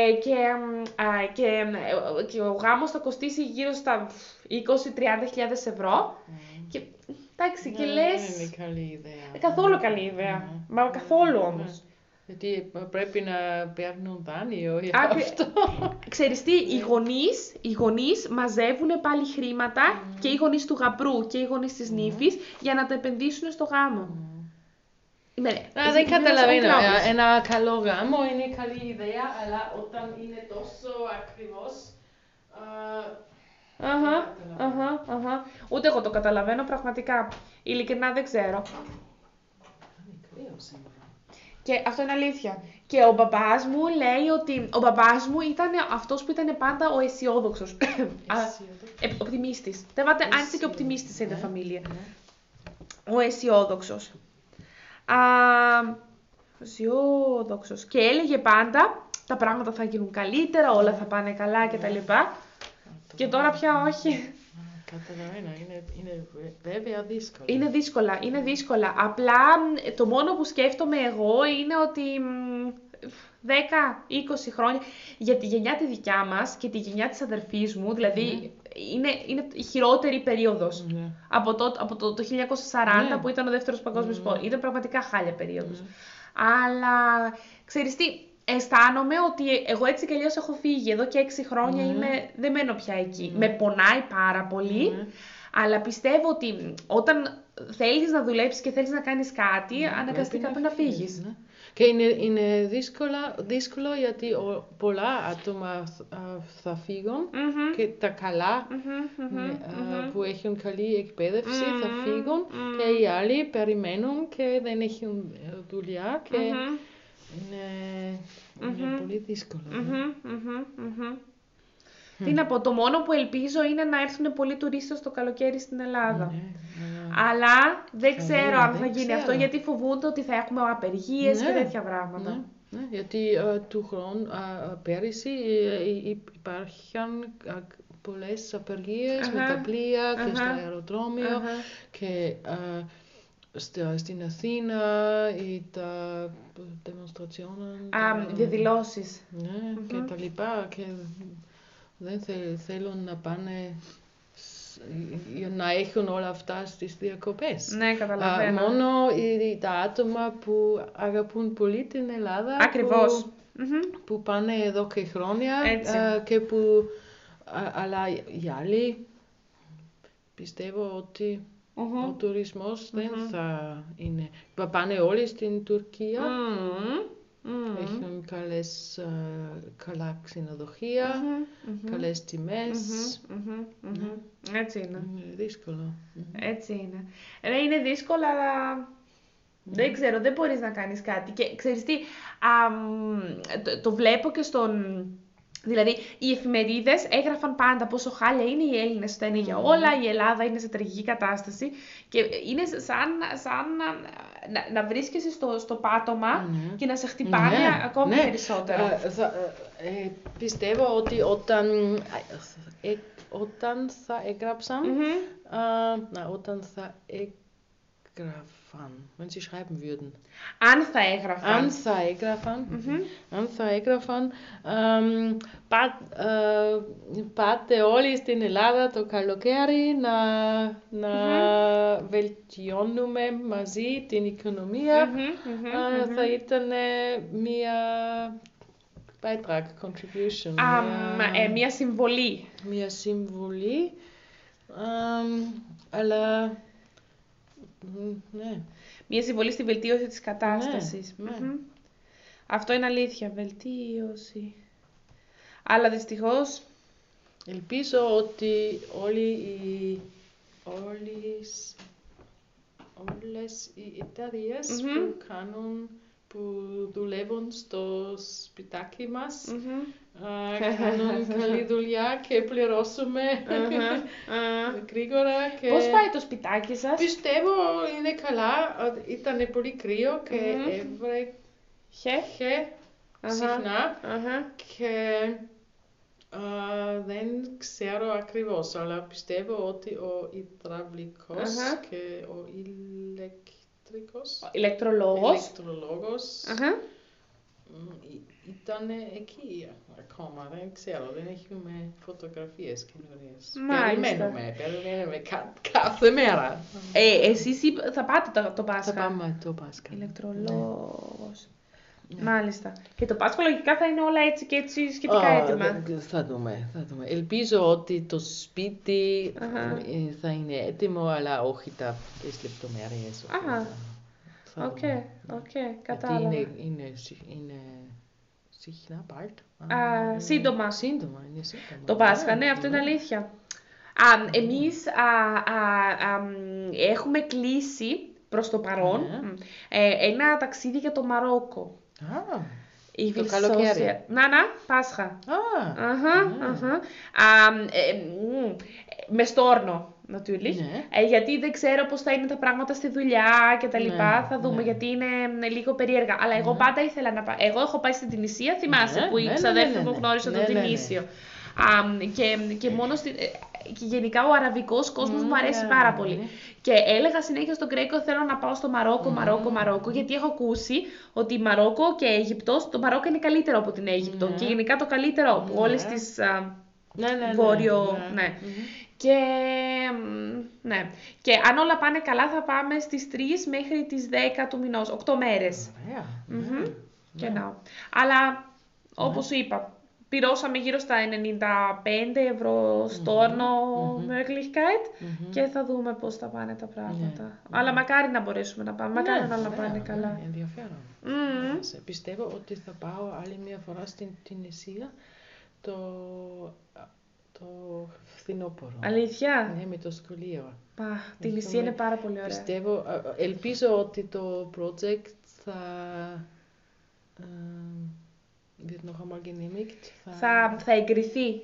Και ο γάμος θα κοστίσει γύρω στα 20-30 χιλιάδες ευρώ. Και εντάξει, και λες... Δεν είναι καλή ιδέα. Καθόλου καλή ιδέα. Μα καθόλου όμως. Γιατί πρέπει να παίρνουν δάνειο για αυτό. Ξέρεις τι, οι γονείς μαζεύουν πάλι χρήματα και οι γονείς του γαμπρού και οι γονείς της νύφης για να τα επενδύσουν στο γάμο. Δεν καταλαβαίνω. Ένα καλό γάμο είναι καλή ιδέα, αλλά όταν είναι τόσο ακριβώς... Ούτε εγώ το καταλαβαίνω πραγματικά. Ειλικρινά δεν ξέρω. Και αυτό είναι αλήθεια. Και ο μπαμπάς μου λέει ότι ο μπαμπάς μου ήταν αυτός που ήταν πάντα ο αισιόδοξος. Οπτιμίστης. Τέβατε άντε και οπτιμίστης είναι φαμίλια. Ο αισιόδοξος. Αισιόδοξος. Και έλεγε πάντα τα πράγματα θα γίνουν καλύτερα, όλα θα πάνε καλά κτλ. Και τώρα πια όχι. Καταλαβαίνω, είναι βέβαια δύσκολα. Είναι δύσκολα. Απλά το μόνο που σκέφτομαι εγώ είναι ότι 10-20 χρόνια για τη γενιά τη δικιά μας και τη γενιά της αδερφής μου, δηλαδή είναι η χειρότερη περίοδος. Από το 1940 που ήταν ο δεύτερος παγκόσμιος πόλεμος. Ήταν πραγματικά χάλια περίοδος. Αλλά ξέρεις τι, αισθάνομαι ότι εγώ έτσι κι αλλιώς έχω φύγει. Εδώ και 6 χρόνια δεν μένω πια εκεί. Με πονάει πάρα πολύ, αλλά πιστεύω ότι όταν θέλεις να δουλέψεις και θέλεις να κάνεις κάτι, αναγκαστικά πρέπει να φύγεις. Και είναι δύσκολο γιατί πολλά άτομα θα φύγουν και τα καλά που έχουν καλή εκπαίδευση θα φύγουν και οι άλλοι περιμένουν και δεν έχουν δουλειά και είναι πολύ δύσκολο. Τι να πω, το μόνο που ελπίζω είναι να έρθουν πολλοί τουρίστες το καλοκαίρι στην Ελλάδα. Αλλά δεν ξέρω αν θα γίνει αυτό, γιατί φοβούνται ότι θα έχουμε απεργίες και τέτοια πράγματα. Γιατί του χρόνου, πέρυσι υπάρχουν πολλές απεργίες με τα πλοία και στο αεροδρόμιο και στην Αθήνα ή τα demonstrationen. Διαδηλώσεις. Και τα λοιπά και δεν θέλουν να πάνε να έχουν όλα αυτά στις διακοπές. Ναι, καταλαβαίνω. Μόνο τα άτομα που αγαπούν πολύ την Ελλάδα. Ακριβώς. Που πάνε εδώ και χρόνια. Και αλλά οι άλλοι πιστεύω ότι ο τουρισμός δεν θα είναι. Πάνε όλοι στην Τουρκία. Έχουν καλά ξενοδοχεία, καλές τιμές. Έτσι είναι. Είναι δύσκολο. Έτσι είναι. Είναι δύσκολο, αλλά δεν ξέρω, δεν μπορείς να κάνεις κάτι. Και ξέρεις τι, το βλέπω και στον... Δηλαδή, οι εφημερίδες έγραφαν πάντα πόσο χάλια είναι οι Έλληνες, φταίνε για όλα, η Ελλάδα είναι σε τραγική κατάσταση και είναι σαν να βρίσκεσαι στο πάτωμα και να σε χτυπάνε ακόμη περισσότερο. Πιστεύω ότι όταν θα έγραψαν, wenn sie schreiben würden. Αν θα έγραφαν, πάτε όλοι στην Ελλάδα το καλοκαίρι να βελτιώνουμε μαζί την οικονομία. Θα ήταν μια Beitrag, contribution. Μια συμβολή. Μια συμβολή, αλλά... Μια συμβολή στη βελτίωση της κατάστασης. Αυτό είναι αλήθεια, βελτίωση. Αλλά δυστυχώς... Ελπίζω ότι όλες οι εταιρείες που δουλεύουν στο σπιτάκι μας κάνουν καλή δουλειά και πληρώσουμε γρήγορα. Πώς πάει το σπιτάκι σας? Πιστεύω είναι καλά. Ήταν πολύ κρύο και έβρεχε συχνά και Δεν ξέρω ακριβώς, αλλά πιστεύω ότι ο υδραυλικός και ο ηλεκτρολόγος ήταν εκεί ακόμα, δεν ξέρω, δεν έχουμε φωτογραφίες καινούριες. Περιμένουμε κάθε μέρα. Εσείς θα πάτε το Πάσχα. Θα πάμε το Πάσχα. Ηλεκτρολόγος. Μάλιστα. Και το Πάσχα λογικά θα είναι όλα έτσι και έτσι σχετικά έτοιμα. Θα δούμε. Ελπίζω ότι το σπίτι θα είναι έτοιμο, αλλά όχι τις λεπτομέρειες. Οκ, κατάλαβα. Είναι συχνά σύντομα. Το Πάσχα, ναι, αυτό είναι αλήθεια. Εμείς έχουμε κλείσει προς το παρόν ένα ταξίδι για το Μαρόκο. Το καλοκαίρι. Πάσχα. Με στόρνο, natürlich. Γιατί δεν ξέρω πώς θα είναι τα πράγματα στη δουλειά και τα λοιπά. Θα δούμε, γιατί είναι λίγο περίεργα. Αλλά εγώ πάντα ήθελα να πάω. Εγώ έχω πάει στην Τινησία, θυμάσαι, που η ξαδέρφη μου γνώρισε τον Τινήσιο. Και μόνο και γενικά ο αραβικός κόσμος μου αρέσει πάρα πολύ. Και έλεγα συνέχεια στον Κρέκο, θέλω να πάω στο Μαρόκο, γιατί έχω ακούσει ότι Μαρόκο και Αίγυπτος, το Μαρόκο είναι καλύτερο από την Αίγυπτο και γενικά το καλύτερο από όλες τις βόρειο... Και αν όλα πάνε καλά θα πάμε στις 3 μέχρι τις 10 του μηνός, 8 μέρες. Αλλά όπως σου είπα, πληρώσαμε γύρω στα 95 ευρώ στόρνο Möglichkeit και θα δούμε πώς θα πάνε τα πράγματα. Αλλά μακάρι να μπορέσουμε να πάμε, μακάρι να όλα πάνε καλά. Ενδιαφέρον. Πιστεύω ότι θα πάω άλλη μια φορά στην Τινησία το φθινόπωρο. Αλήθεια? Ναι, με το σχολείο. Τινησία είναι πάρα πολύ ωραία. Πιστεύω, ελπίζω ότι το project θα... wird noch einmal genehmigt. Θα εγκριθεί.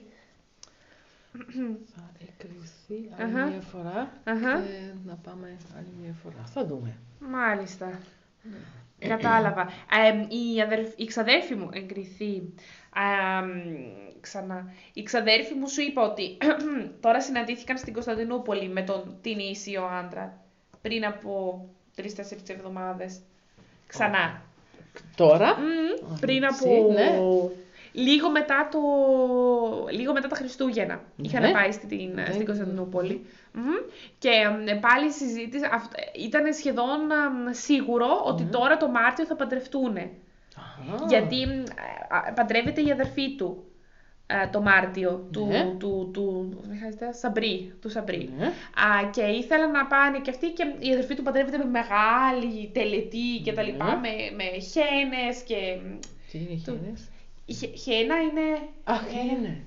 Θα εγκριθεί άλλη μια φορά και να πάμε άλλη μια φορά. Θα δούμε. Μάλιστα. Κατάλαβα. Η ξαδέρφη μου εγκριθεί ξανά. Η ξαδέρφη μου σου είπα ότι τώρα συναντήθηκαν στην Κωνσταντινούπολη με τον Τινήσιο άντρα πριν από 3-4 εβδομάδες. Ξανά. Τώρα? Πριν από... Λίγο μετά τα Χριστούγεννα είχαν πάει στην Κωνσταντινούπολη. Και πάλι συζήτηση, ήταν σχεδόν σίγουρο ότι τώρα το Μάρτιο θα παντρευτούν. Γιατί παντρεύεται η αδερφή του το Μάρτιο του Σαμπρί. Και ήθελαν να πάνε και αυτοί, και η αδερφή του παντρεύεται με μεγάλη τελετή και τα λοιπά, με χένες και... Τι είναι χένες? Χένα είναι... χένε.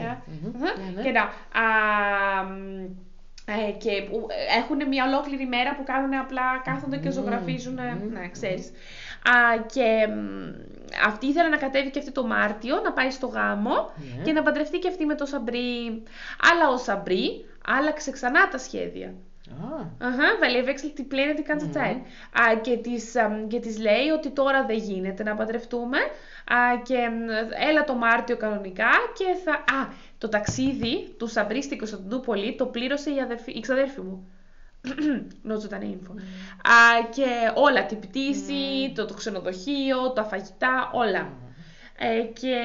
Και έχουν μια ολόκληρη μέρα που κάνουν απλά, κάθονται και ζωγραφίζουν, ξέρεις. Και αυτή ήθελε να κατέβει και αυτή το Μάρτιο, να πάει στο γάμο και να παντρευτεί και αυτή με το Σαμπρί. Αλλά ο Σαμπρί άλλαξε ξανά τα σχέδια. Weil er wechselt die Pläne die ganze Zeit. Και της λέει ότι τώρα δεν γίνεται να παντρευτούμε και έλα το Μάρτιο κανονικά και το ταξίδι του Σαμπρί στην Κωνσταντινούπολη το πλήρωσε η ξαδέρφη μου. Νότζο ήταν info. Και όλα, την πτήση, το ξενοδοχείο, τα φαγητά, όλα. Και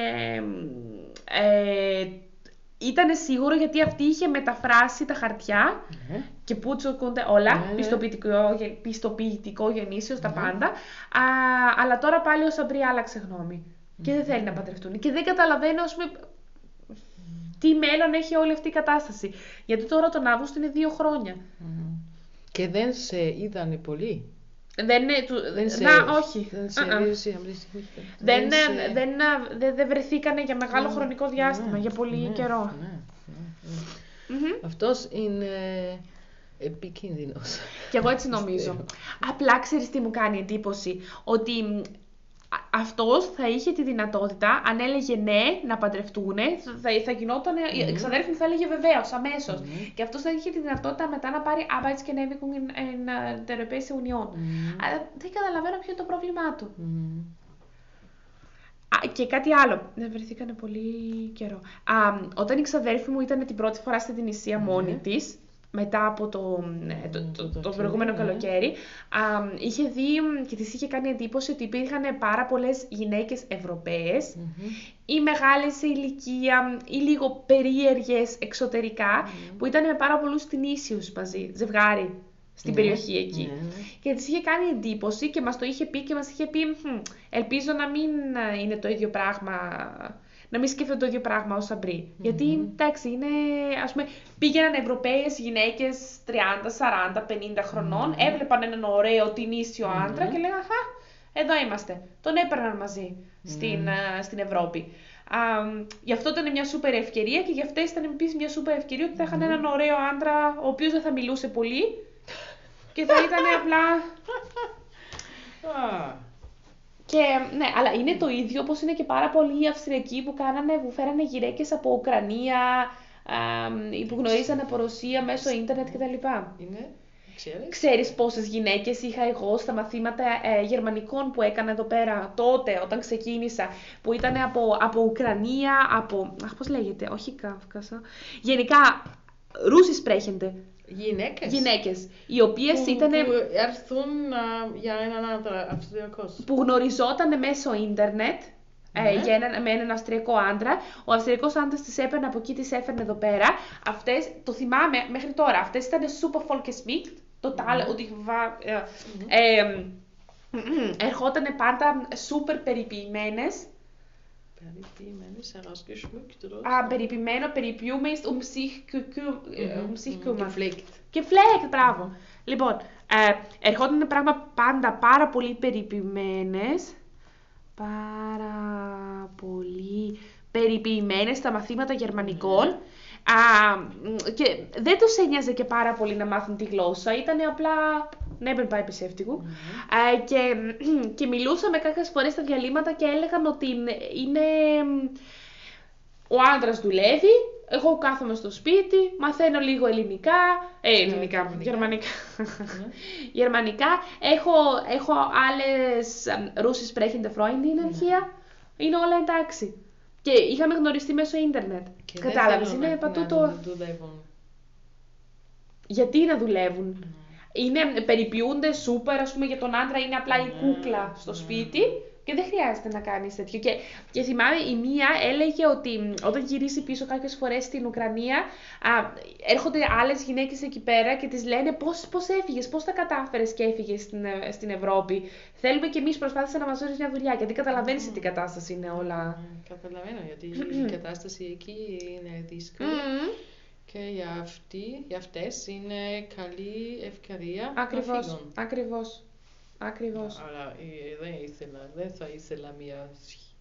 ήταν σίγουρο γιατί αυτή είχε μεταφράσει τα χαρτιά και πούτσοκονται όλα, πιστοποιητικό γεννήσεως, τα πάντα. Αλλά τώρα πάλι ο Σαμπρί άλλαξε γνώμη και δεν θέλει να παντρευτούν. Και δεν καταλαβαίνω, ας πούμε, τι μέλλον έχει όλη αυτή η κατάσταση. Γιατί τώρα τον Αύγουστο είναι 2 χρόνια. Και δεν σε είδανε πολύ. Όχι. Δεν βρεθήκανε για μεγάλο χρονικό διάστημα, για πολύ καιρό. Αυτός είναι επικίνδυνος. Και εγώ έτσι νομίζω. Απλά ξέρεις τι μου κάνει εντύπωση? Ότι αυτός θα είχε τη δυνατότητα, αν έλεγε ναι να παντρευτούνε, θα γινόταν, η ξαδέρφη μου θα έλεγε βεβαίως, αμέσως. Και αυτός θα είχε τη δυνατότητα μετά να πάρει Arbeitsgenehmigung in der Europäische Union. Αλλά δεν καταλαβαίνω ποιο είναι το πρόβλημά του. Και κάτι άλλο. Δεν βρεθήκανε πολύ καιρό. Όταν η ξαδέρφη μου ήταν την πρώτη φορά στην Τινησία μόνη της, μετά από το προηγούμενο καλοκαίρι, είχε δει και της είχε κάνει εντύπωση ότι υπήρχαν πάρα πολλές γυναίκες Ευρωπαίες, ή μεγάλες σε ηλικία, ή λίγο περίεργες εξωτερικά, που ήταν με πάρα πολλούς Τινήσιους μαζί, ζευγάρι, στην περιοχή εκεί. Και της είχε κάνει εντύπωση και μας το είχε πει και μας είχε πει ελπίζω να μην είναι το ίδιο πράγμα, να μην σκέφτονται το ίδιο πράγμα ως Σαμπρί. Γιατί, εντάξει, είναι, ας πούμε, πήγαιναν Ευρωπαίες γυναίκες 30, 40, 50 χρονών, έβλεπαν έναν ωραίο Τινήσιο άντρα και λέγανε εδώ είμαστε. Τον έπαιρναν μαζί στην Ευρώπη. Γι' αυτό ήταν μια σούπερ ευκαιρία και γι' αυτές ήταν επίσης μια σούπερ ευκαιρία ότι θα είχαν έναν ωραίο άντρα, ο οποίος δεν θα μιλούσε πολύ και θα ήταν απλά... Και, ναι, αλλά είναι το ίδιο όπως είναι και πάρα πολλοί οι Αυστριακοί που φέρανε γυναίκες από Ουκρανία, που γνωρίζανε από Ρωσία μέσω ίντερνετ κτλ. Ξέρεις πόσες γυναίκες είχα εγώ στα μαθήματα γερμανικών που έκανα εδώ πέρα τότε όταν ξεκίνησα, που ήταν από Ουκρανία, πώς λέγεται, όχι Κάφκασο, γενικά Ρούσι sprechende. Γυναίκες, οι οποίες ήταν. Που έρθουν για έναν άντρα Αυστριακός. Που γνωριζόταν μέσω ίντερνετ με έναν Αυστριακό άντρα. Ο Αυστριακός άντρας τις έπαιρνε από εκεί, τις έφερνε εδώ πέρα. Αυτές, το θυμάμαι μέχρι τώρα, αυτές ήταν super folkesmigt, total, ότι ερχότανε πάντα super περιποιημένες. Περιποιημένες, herausgeschmückt, oder? Περιποιημένο, περιποιούμε, Gepflegt, μπράβο. Λοιπόν, ερχόταν πράγμα πάντα πάρα πολύ περιποιημένες. Στα μαθήματα γερμανικών. Και δεν τους ένοιαζε και πάρα πολύ να μάθουν τη γλώσσα, ήταν απλά nebenbei beschäftigung. Και μιλούσαμε κάποιες φορές στα διαλύματα και έλεγαν ότι είναι... Ο άντρας δουλεύει, εγώ κάθομαι στο σπίτι, μαθαίνω λίγο γερμανικά. Έχω άλλες Russisch sprechende Freundinnen hier, είναι όλα εντάξει. Και είχαμε γνωριστεί μέσω ίντερνετ. Κατάλαβες, είναι πατούτο. Γιατί να δουλεύουν. Περιποιούνται σούπερ, ας πούμε, για τον άντρα είναι απλά η κούκλα στο σπίτι και δεν χρειάζεται να κάνεις τέτοιο. Και θυμάμαι η μία έλεγε ότι όταν γυρίσει πίσω κάποιες φορές στην Ουκρανία, έρχονται άλλες γυναίκες εκεί πέρα και τις λένε πώς έφυγες, πώς τα κατάφερες και έφυγες στην Ευρώπη. Θέλουμε κι εμείς, προσπάθησε να μας δώσεις μια δουλειά, γιατί καταλαβαίνεις τι κατάσταση είναι όλα. Καταλαβαίνω, γιατί η κατάσταση εκεί είναι δύσκολη. Και για αυτές είναι καλή ευκαιρία να φύγουν. Ακριβώς. Αλλά δεν θα ήθελα μια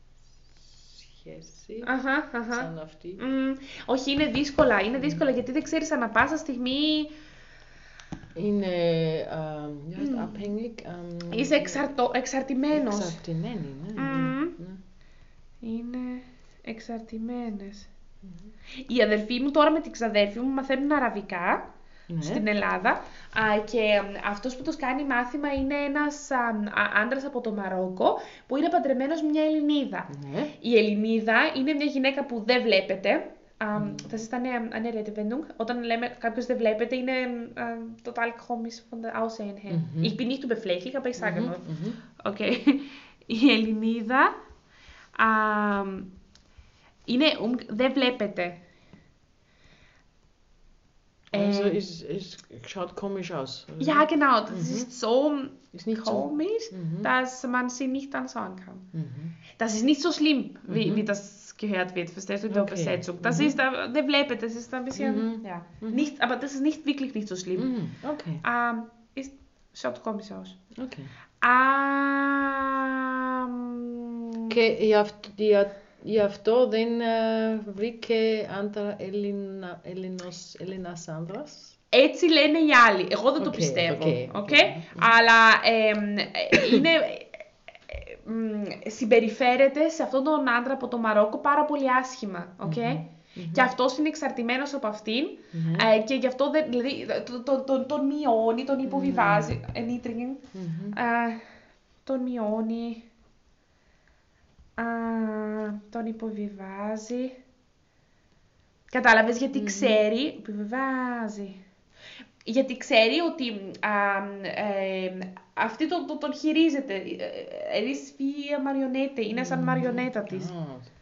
σχέση σαν αυτή. Όχι, είναι δύσκολα γιατί δεν ξέρεις ανά πάσα στιγμή. Είναι abhängig. Είσαι εξαρτημένος. Εξαρτημένη, ναι. Είναι εξαρτημένες. Η αδερφή μου τώρα με την ξαδέρφη μου μαθαίνουν αραβικά στην Ελλάδα και αυτός που τους κάνει μάθημα είναι ένας άντρας από το Μαρόκο που είναι παντρεμένος με μια Ελληνίδα. Η Ελληνίδα είναι μια γυναίκα που δεν βλέπετε. Das ist eine Redewendung. Όταν λέμε κάποιος δεν βλέπετε είναι total komisch von der Aussehen her. Ich bin nicht überflächlich, aber ich sage nur. Okay. Η Ελληνίδα δεν βλέπετε. Also es schaut komisch aus. Ja, genau. Das ist so komisch, dass man sie nicht anschauen kann. Das ist nicht so schlimm, wie das gehört wird. Verstehst du in der Übersetzung? Das ist, der βλέπετε, das ist ein bisschen, ja. Nicht, aber das ist nicht wirklich nicht so schlimm. Okay. Schaut komisch aus. Okay. Και γι' αυτό δεν βρήκε άντρα Έλληνας άνδρας. Έτσι λένε οι άλλοι. Εγώ δεν το πιστεύω. Αλλά συμπεριφέρεται σε αυτόν τον άντρα από το Μαρόκο πάρα πολύ άσχημα. Και αυτός είναι εξαρτημένος από αυτήν και γι' αυτό δηλαδή, τον μειώνει, τον υποβιβάζει. Τον μειώνει. Τον υποβιβάζει. Κατάλαβες, γιατί ξέρει, υποβιβάζει. Γιατί ξέρει ότι αυτή τον χειρίζεται. Wie Marionette, είναι σαν μαριονέτα της.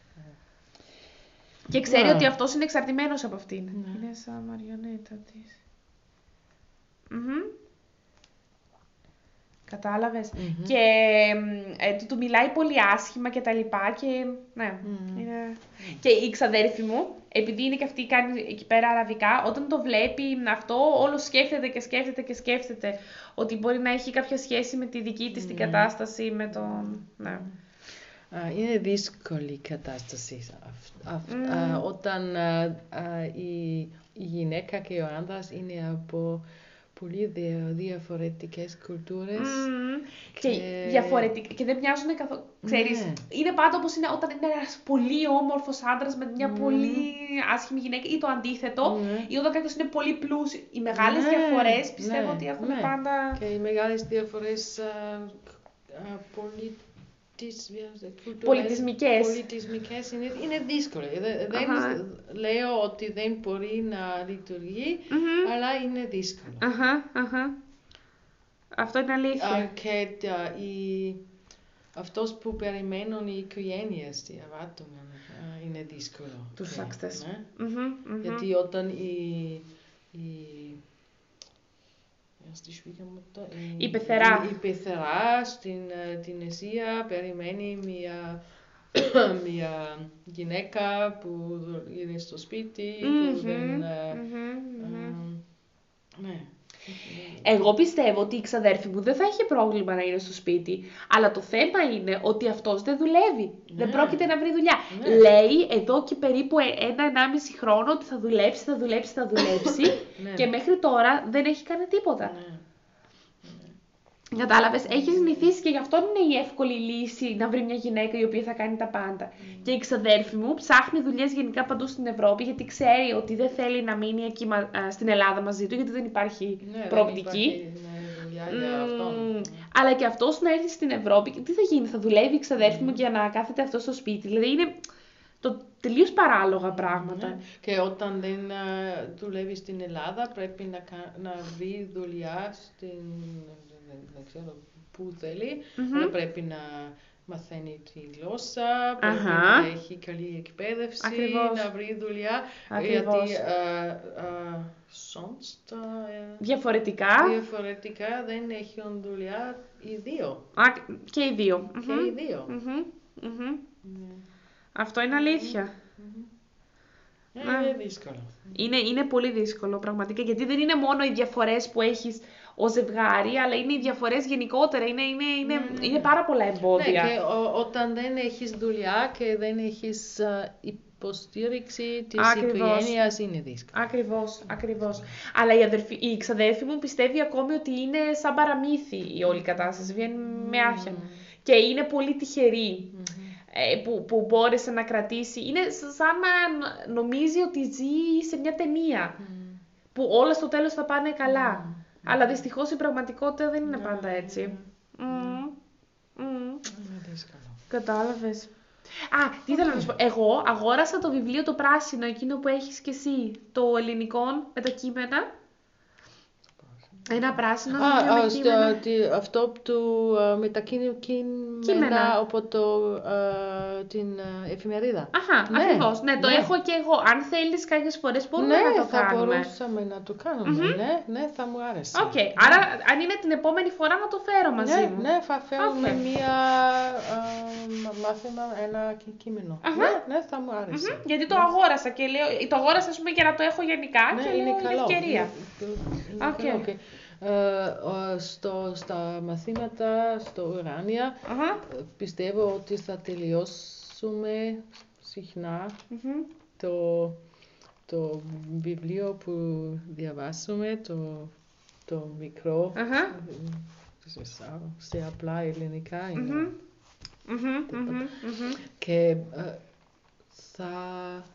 Και ξέρει ότι αυτός είναι εξαρτημένος από αυτήν. Είναι σαν μαριονέτα της. Κατάλαβες. Και του μιλάει πολύ άσχημα και τα λοιπά και ναι, είναι... Και η ξαδέρφη μου, επειδή είναι και αυτή κάνει εκεί πέρα αραβικά, όταν το βλέπει αυτό όλο σκέφτεται και σκέφτεται και σκέφτεται ότι μπορεί να έχει κάποια σχέση με τη δική της την κατάσταση, με τον... Ναι. Είναι δύσκολη η κατάσταση όταν η γυναίκα και ο άντρας είναι από πολύ διαφορετικές κουλτούρες. Και δεν μοιάζουν καθόλου. Ξέρεις, είναι πάντα όπως είναι όταν είναι ένας πολύ όμορφος άντρας με μια πολύ άσχημη γυναίκα ή το αντίθετο, ή όταν κάποιος είναι πολύ πλούσιος. Οι μεγάλες διαφορές πιστεύω ότι έχουν πάντα... Και οι μεγάλες διαφορές πολιτισμικές είναι δύσκολο. Δεν λέω ότι δεν μπορεί να λειτουργεί, αλλά είναι δύσκολο. Αυτό είναι αλήθεια. Και αυτός που περιμένουν οι οικογένειες, οι αβάτωμεν, είναι δύσκολο. Τους success. Γιατί όταν η πεθερά στην Ασία περιμένει μια γυναίκα που είναι στο σπίτι, που δεν... Εγώ πιστεύω ότι η ξαδέρφη μου δεν θα είχε πρόβλημα να είναι στο σπίτι, αλλά το θέμα είναι ότι αυτός δεν δουλεύει. Δεν πρόκειται να βρει δουλειά. Λέει εδώ και περίπου 1-1,5 χρόνο ότι θα δουλέψει και μέχρι τώρα δεν έχει κάνει τίποτα. Κατάλαβες, έχει συνηθίσει και γι' αυτό είναι η εύκολη λύση να βρει μια γυναίκα η οποία θα κάνει τα πάντα. Και η ξαδέρφη μου ψάχνει δουλειές γενικά παντού στην Ευρώπη, γιατί ξέρει ότι δεν θέλει να μείνει εκεί στην Ελλάδα μαζί του, γιατί δεν υπάρχει προοπτική. Αλλά και αυτός να έρθει στην Ευρώπη, τι θα γίνει, θα δουλεύει η ξαδέρφη μου για να κάθεται αυτό στο σπίτι. Δηλαδή είναι τελείως παράλογα πράγματα. Και όταν δεν δουλεύει στην Ελλάδα, πρέπει να βρει δουλειά στην... Δεν ξέρω πού θέλει, αλλά πρέπει να μαθαίνει τη γλώσσα, πρέπει να έχει καλή εκπαίδευση, να βρει δουλειά, γιατί διαφορετικά δεν έχουν δουλειά οι δύο. Και οι δύο. Αυτό είναι αλήθεια. Είναι δύσκολο. Είναι πολύ δύσκολο πραγματικά, γιατί δεν είναι μόνο οι διαφορές που έχεις ως ζευγάρι, αλλά είναι οι διαφορές γενικότερα, είναι πάρα πολλά εμπόδια. Ναι, και όταν δεν έχεις δουλειά και δεν έχεις υποστήριξη της οικογένειας, είναι δύσκολο. Ακριβώς. Αλλά η ξαδέρφη μου πιστεύει ακόμη ότι είναι σαν παραμύθι η όλη κατάσταση, βγαίνει με άχια. Και είναι πολύ τυχερή. Που μπόρεσε να κρατήσει. Είναι σαν να νομίζει ότι ζει σε μια ταινία. Που όλα στο τέλος θα πάνε καλά. Αλλά δυστυχώς η πραγματικότητα δεν είναι πάντα έτσι. Κατάλαβες. Τι ήθελα να σου πω. Εγώ αγόρασα το βιβλίο το πράσινο, εκείνο που έχεις και εσύ. Το ελληνικό με τα κείμενα. Ένα πράσινο βιβλίο με κείμενα. Αυτό με τα κείμενα από την εφημερίδα. Ακριβώς. Ναι, το έχω και εγώ. Αν θέλεις κάποιες φορές μπορούμε να το κάνουμε. Ναι, θα μπορούσαμε να το κάνουμε. Ναι, θα μου άρεσε. Άρα αν είναι την επόμενη φορά να το φέρω μαζί μου. Ναι, θα φέρουμε μία μάθημα, ένα κείμενο. Ναι, θα μου άρεσε. Γιατί το αγόρασα και λέω, το αγόρασα ας πούμε για να το έχω γενικά και λέω είναι ευκαιρία. Στα μαθήματα στο Ουράνια πιστεύω ότι θα τελειώσουμε συχνά το βιβλίο που διαβάσουμε, το μικρό, σε απλά ελληνικά είναι. Και θα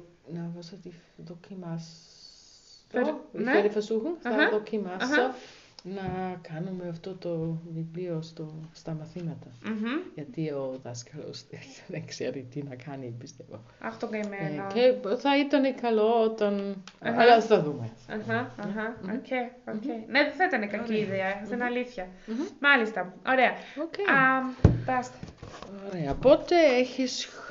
dokimasa. Ich werde versuchen, θα δοκιμάσω να κάνουμε αυτό το βιβλίο στα μαθήματα. Γιατί ο δάσκαλος δεν ξέρει τι να κάνει, πιστεύω. Αυτό καημένο. Και θα ήταν καλό όταν... Αλλά θα δούμε. Ναι, δεν θα ήταν κακή ιδέα, στην αλήθεια. Μάλιστα, ωραία. Μπάστα. Ωραία, πότε έχεις